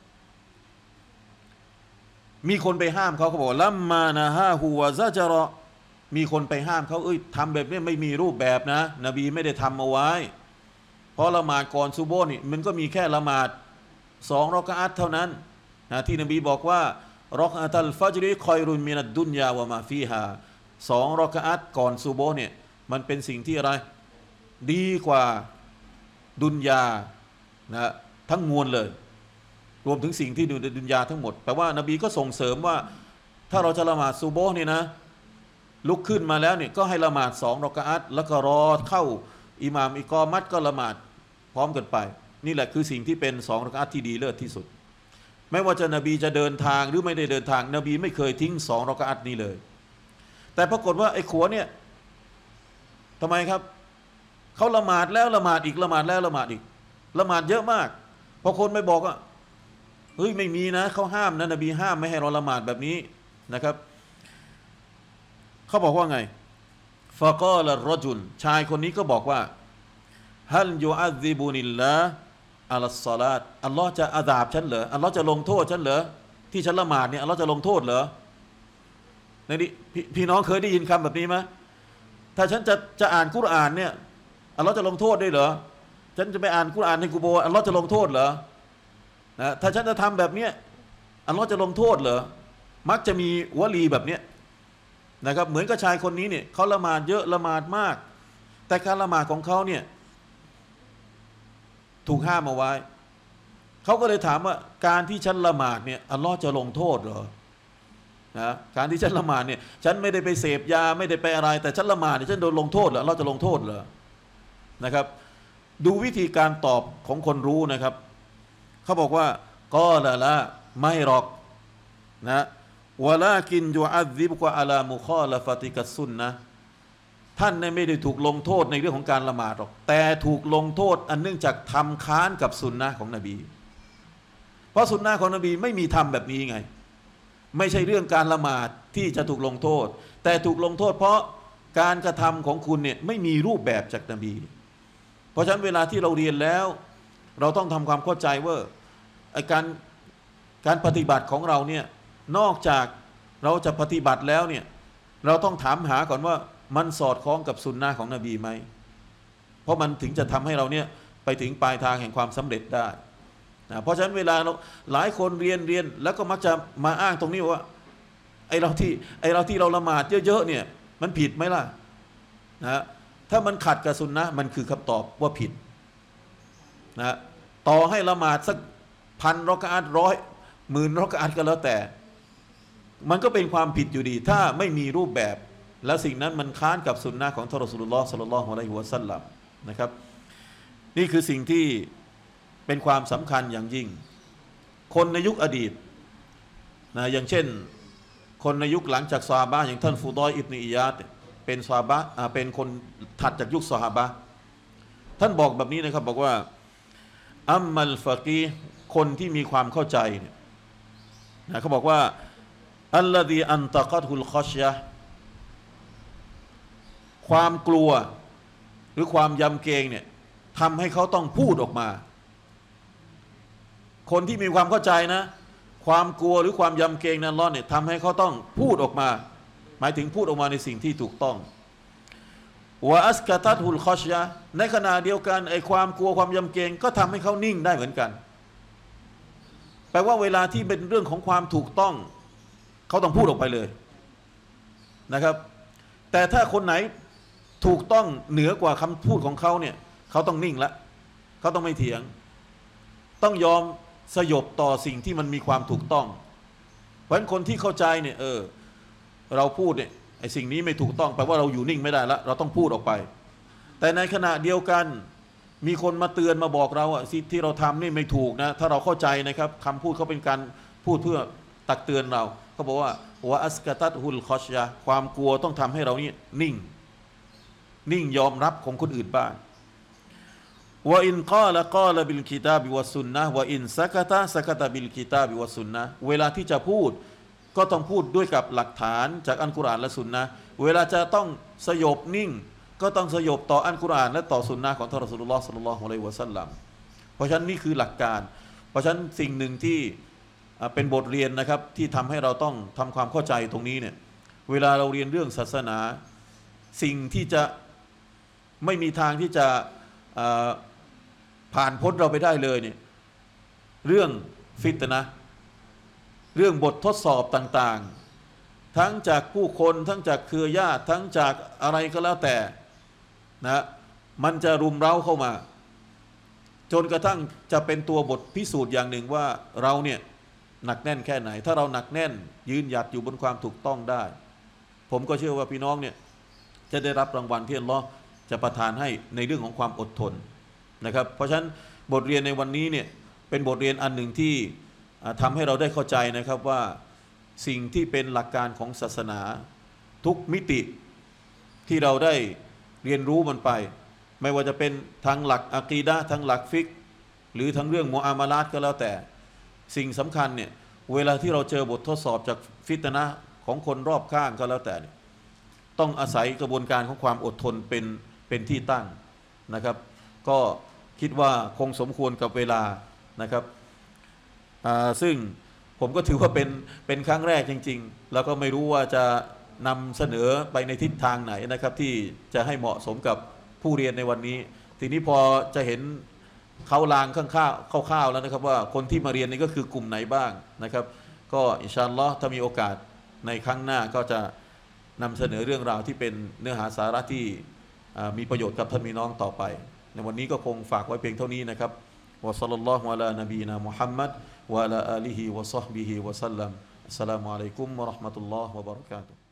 Speaker 1: มีคนไปห้ามเขาบอกลัมมานะฮาฮูวะซะจารอมีคนไปห้ามเขาทำแบบนี้ไม่มีรูปแบบนะนบีไม่ได้ทำเอาไว้เพราะละหมาดก่อนซุโบฮ์นี่มันก็มีแค่ละหมาด2 รอกะอัตเท่านั้นที่นบีบอกว่ารอกะอัตัลฟัจริคอยรุนมินัดดุนยาวะมาฟีฮา2 รอกะอัตก่อนซุโบฮ์เนี่ยมันเป็นสิ่งที่อะไรดีกว่าดุนยานะทั้งมวลเลยรวมถึงสิ่งที่อยู่ในดุนยาทั้งหมดแปลว่านบีก็ส่งเสริมว่าถ้าเราจะละหมาดซุบฮ์นี่นะลุกขึ้นมาแล้วเนี่ยก็ให้ละหมาด2 รอกะอัตแล้วก็รอเข้าอิหม่ามอิกอมัตก็ละหมาดพร้อมกันไปนี่แหละคือสิ่งที่เป็น2 รอกะอัตที่ดีเลิศที่สุดไม่ว่าจะนบีจะเดินทางหรือไม่ได้เดินทางนบีไม่เคยทิ้ง2 รอกะอัตนี้เลยแต่ปรากฏว่าไอ้ขัวเนี่ยทำไมครับเขาละหมาดแล้วละหมาดอีกละหมาดแล้วละหมาดอีกละหมาดเยอะมากพอคนไม่บอกอ่ะเฮ้ยไม่มีนะเขาห้ามนะนบีห้ามไม่ให้เราละหมาดแบบนี้นะครับเขาบอกว่าไงฟะกอลรจุลชายคนนี้ก็บอกว่าฮัลยูอัซซิบุนิลลาอัลศอลาตอัลลอฮ์จะอาซาบฉันเหรออัลลอฮ์จะลงโทษฉันเหรอที่ฉันละหมาดเนี่ยอัลลอฮ์จะลงโทษเหรอในนี้พี่น้องเคยได้ยินคำแบบนี้ไหมถ้าฉันจะอ่านกุรอานเนี่ยอัลลอฮ์จะลงโทษด้วยเหรอฉันจะไปอ่านกุรอานในกุโบร์อัลลอฮ์จะลงโทษเหรอนะถ้าฉันจะทำแบบเนี้ยอัลลอฮ์จะลงโทษเหรอมักจะมีวลีแบบเนี้ยนะครับเหมือนกับชายคนนี้เนี่ยเขาละหมาดเยอะละหมาดมากแต่การละหมาดของเขาเนี่ยถูกห้ามเอาไว้เขาก็เลยถามว่าการที่ฉันละหมาดเนี่ยอัลลอฮ์จะลงโทษเหรอนะการที่ฉันละหมาดเนี่ยฉันไม่ได้ไปเสพยาไม่ได้ไปอะไรแต่ฉันละหมาดเนี่ยฉันโดนลงโทษเหรออัลลอฮ์จะลงโทษเหรอนะครับดูวิธีการตอบของคนรู้นะครับเขาบอกว่าก็ละไม่หรอกนะวะลากินยูอัซซิบุกะอะลามุคอลฟะติกัสซุนนะท่านไม่ได้ถูกลงโทษในเรื่องของการละหมาดหรอกแต่ถูกลงโทษอันเนื่องจากทำค้านกับสุนนะของนบีเพราะสุนนะของนบีไม่มีทำแบบนี้ไงไม่ใช่เรื่องการละหมาดที่จะถูกลงโทษแต่ถูกลงโทษเพราะการกระทำของคุณเนี่ยไม่มีรูปแบบจากนบีเพราะฉะนั้นเวลาที่เราเรียนแล้วเราต้องทำความเข้าใจว่าการปฏิบัติของเราเนี่ยนอกจากเราจะปฏิบัติแล้วเนี่ยเราต้องถามหาก่อนว่ามันสอดคล้องกับสุนนะของนบีไหมเพราะมันถึงจะทำให้เราเนี่ยไปถึงปลายทางแห่งความสำเร็จได้นะเพราะฉะนั้นเวลาเราหลายคนเรียนแล้วก็มักจะมาอ้างตรงนี้ว่าไอเราที่เราละหมาดเยอะๆเนี่ยมันผิดไหมล่ะนะถ้ามันขัดกับสุนนะมันคือคำตอบว่าผิดนะต่อให้ละหมาดสัก1,000 รอกะอัต100,000 รอกะอัตก็แล้วแต่มันก็เป็นความผิดอยู่ดีถ้าไม่มีรูปแบบแล้วสิ่งนั้นมันค้านกับสุนนะของท่านรอซูลุลลอฮ์ ศ็อลลัลลอฮุอะลัยฮิวะซัลลัมนะครับนี่คือสิ่งที่เป็นความสำคัญอย่างยิ่งคนในยุคอดีตนะอย่างเช่นคนในยุคหลังจากซอฮาบะห์อย่างท่านฟูฎอยอิบนุอิยาดเป็นซอฮาบะห์เป็นคนถัดจากยุคซอฮาบะห์ท่านบอกแบบนี้นะครับบอกว่าอัมมัลฟะกีห์คนที่มีความเข้าใจเนี่ยนะเขาบอกว่าอัลลซีอันตะกัตฮุลคอชยะห์ความกลัวหรือความยำเกรงเนี่ยทำให้เขาต้องพูดออกมาคนที่มีความเข้าใจนะความกลัวหรือความยำเกรงนั้นล้อเนี่ยทำให้เขาต้องพูดออกมาหมายถึงพูดออกมาในสิ่งที่ถูกต้องวะอัสกะตัตฮุลคอชยะห์ในขณะเดียวกันไอ้ความกลัวความยำเกรงก็ทำให้เขานิ่งได้เหมือนกันแปลว่าเวลาที่เป็นเรื่องของความถูกต้องเขาต้องพูดออกไปเลยนะครับแต่ถ้าคนไหนถูกต้องเหนือกว่าคำพูดของเขาเนี่ยเขาต้องนิ่งละเขาต้องไม่เถียงต้องยอมสยบต่อสิ่งที่มันมีความถูกต้องเพราะฉะนั้นคนที่เข้าใจเนี่ยเราพูดเนี่ยไอ้สิ่งนี้ไม่ถูกต้องแปลว่าเราอยู่นิ่งไม่ได้ละเราต้องพูดออกไปแต่ในขณะเดียวกันมีคนมาเตือนมาบอกเราสิ่งที่เราทำนี่ไม่ถูกนะถ้าเราเข้าใจนะครับคำพูดเขาเป็นการพูดเพื่อตักเตือนเราเขาบอกว่าวะอัสกะตัตฮุลคอชยะห์ความกลัวต้องทำให้เรานี่นิ่งยอมรับของคนอื่นบ้างวะอินกาลบิลกิตาบิวะซุนนะฮ์วะอินซะกะตะบิลกิตาบิวะซุนนะฮ์เวลาที่จะพูดก็ต้องพูดด้วยกับหลักฐานจากอัลกุรอานและสุนนะฮ์เวลาจะต้องสยบนิ่งก็ต้องสยบต่ออัลกุรอานและต่อสุนนะฮ์ของท่านรอซูลุลลอฮ์ ศ็อลลัลลอฮุอะลัยฮิวะซัลลัมเพราะฉะนั้นนี่คือหลักการเพราะฉะนั้นสิ่งหนึ่งที่เป็นบทเรียนนะครับที่ทำให้เราต้องทำความเข้าใจตรงนี้เนี่ยเวลาเราเรียนเรื่องศาสนาสิ่งที่จะไม่มีทางที่จะผ่านพ้นเราไปได้เลยเนี่ยเรื่องฟิตนะห์เรื่องบททดสอบต่างๆทั้งจากผู้คนทั้งจากเครือญาติทั้งจากอะไรก็แล้วแต่นะมันจะรุมเร้าเข้ามาจนกระทั่งจะเป็นตัวบทพิสูจน์อย่างหนึ่งว่าเราเนี่ยหนักแน่นแค่ไหนถ้าเราหนักแน่นยืนหยัดอยู่บนความถูกต้องได้ ผมก็เชื่อว่าพี่น้องเนี่ยจะได้รับรางวัลที่อัลลอฮ์จะประทานให้ในเรื่องของความอดทนนะครับเพราะฉะนั้นบทเรียนในวันนี้เนี่ยเป็นบทเรียนอันหนึ่งที่ทำให้เราได้เข้าใจนะครับว่าสิ่งที่เป็นหลักการของศาสนาทุกมิติที่เราได้เรียนรู้มันไปไม่ว่าจะเป็นทางหลักอะกีดะห์ทางหลักฟิกห์หรือทั้งเรื่องมุอามาลาตก็แล้วแต่สิ่งสำคัญเนี่ยเวลาที่เราเจอบททดสอบจากฟิตนะห์ของคนรอบข้างก็แล้วแต่เนี่ยต้องอาศัยกระบวนการของความอดทนเป็นที่ตั้งนะครับก็คิดว่าคงสมควรกับเวลานะครับซึ่งผมก็ถือว่าเป็นครั้งแรกจริงๆแล้วก็ไม่รู้ว่าจะนำเสนอไปในทิศทางไหนนะครับที่จะให้เหมาะสมกับผู้เรียนในวันนี้ทีนี้พอจะเห็นเขาลางข้างๆคร่าวๆแล้วนะครับว่าคนที่มาเรียนนี่ก็คือกลุ่มไหนบ้างนะครับก็อินชาอัลลอฮ์ถ้ามีโอกาสในครั้งหน้าก็จะนำเสนอเรื่องราวที่เป็นเนื้อหาสาระที่มีประโยชน์กับท่านพี่น้องต่อไปในวันนี้ก็คงฝากไว้เพียงเท่านี้นะครับวะศ็อลลัลลอฮุอะลานบีนามุฮัมมัดวะอะลาอาลิฮิวะศอฮบิฮิวะซัลลัมอัสสลามุอะลัยกุมวะเราะห์มะตุลลอฮ์วะบะเราะกาตุฮ์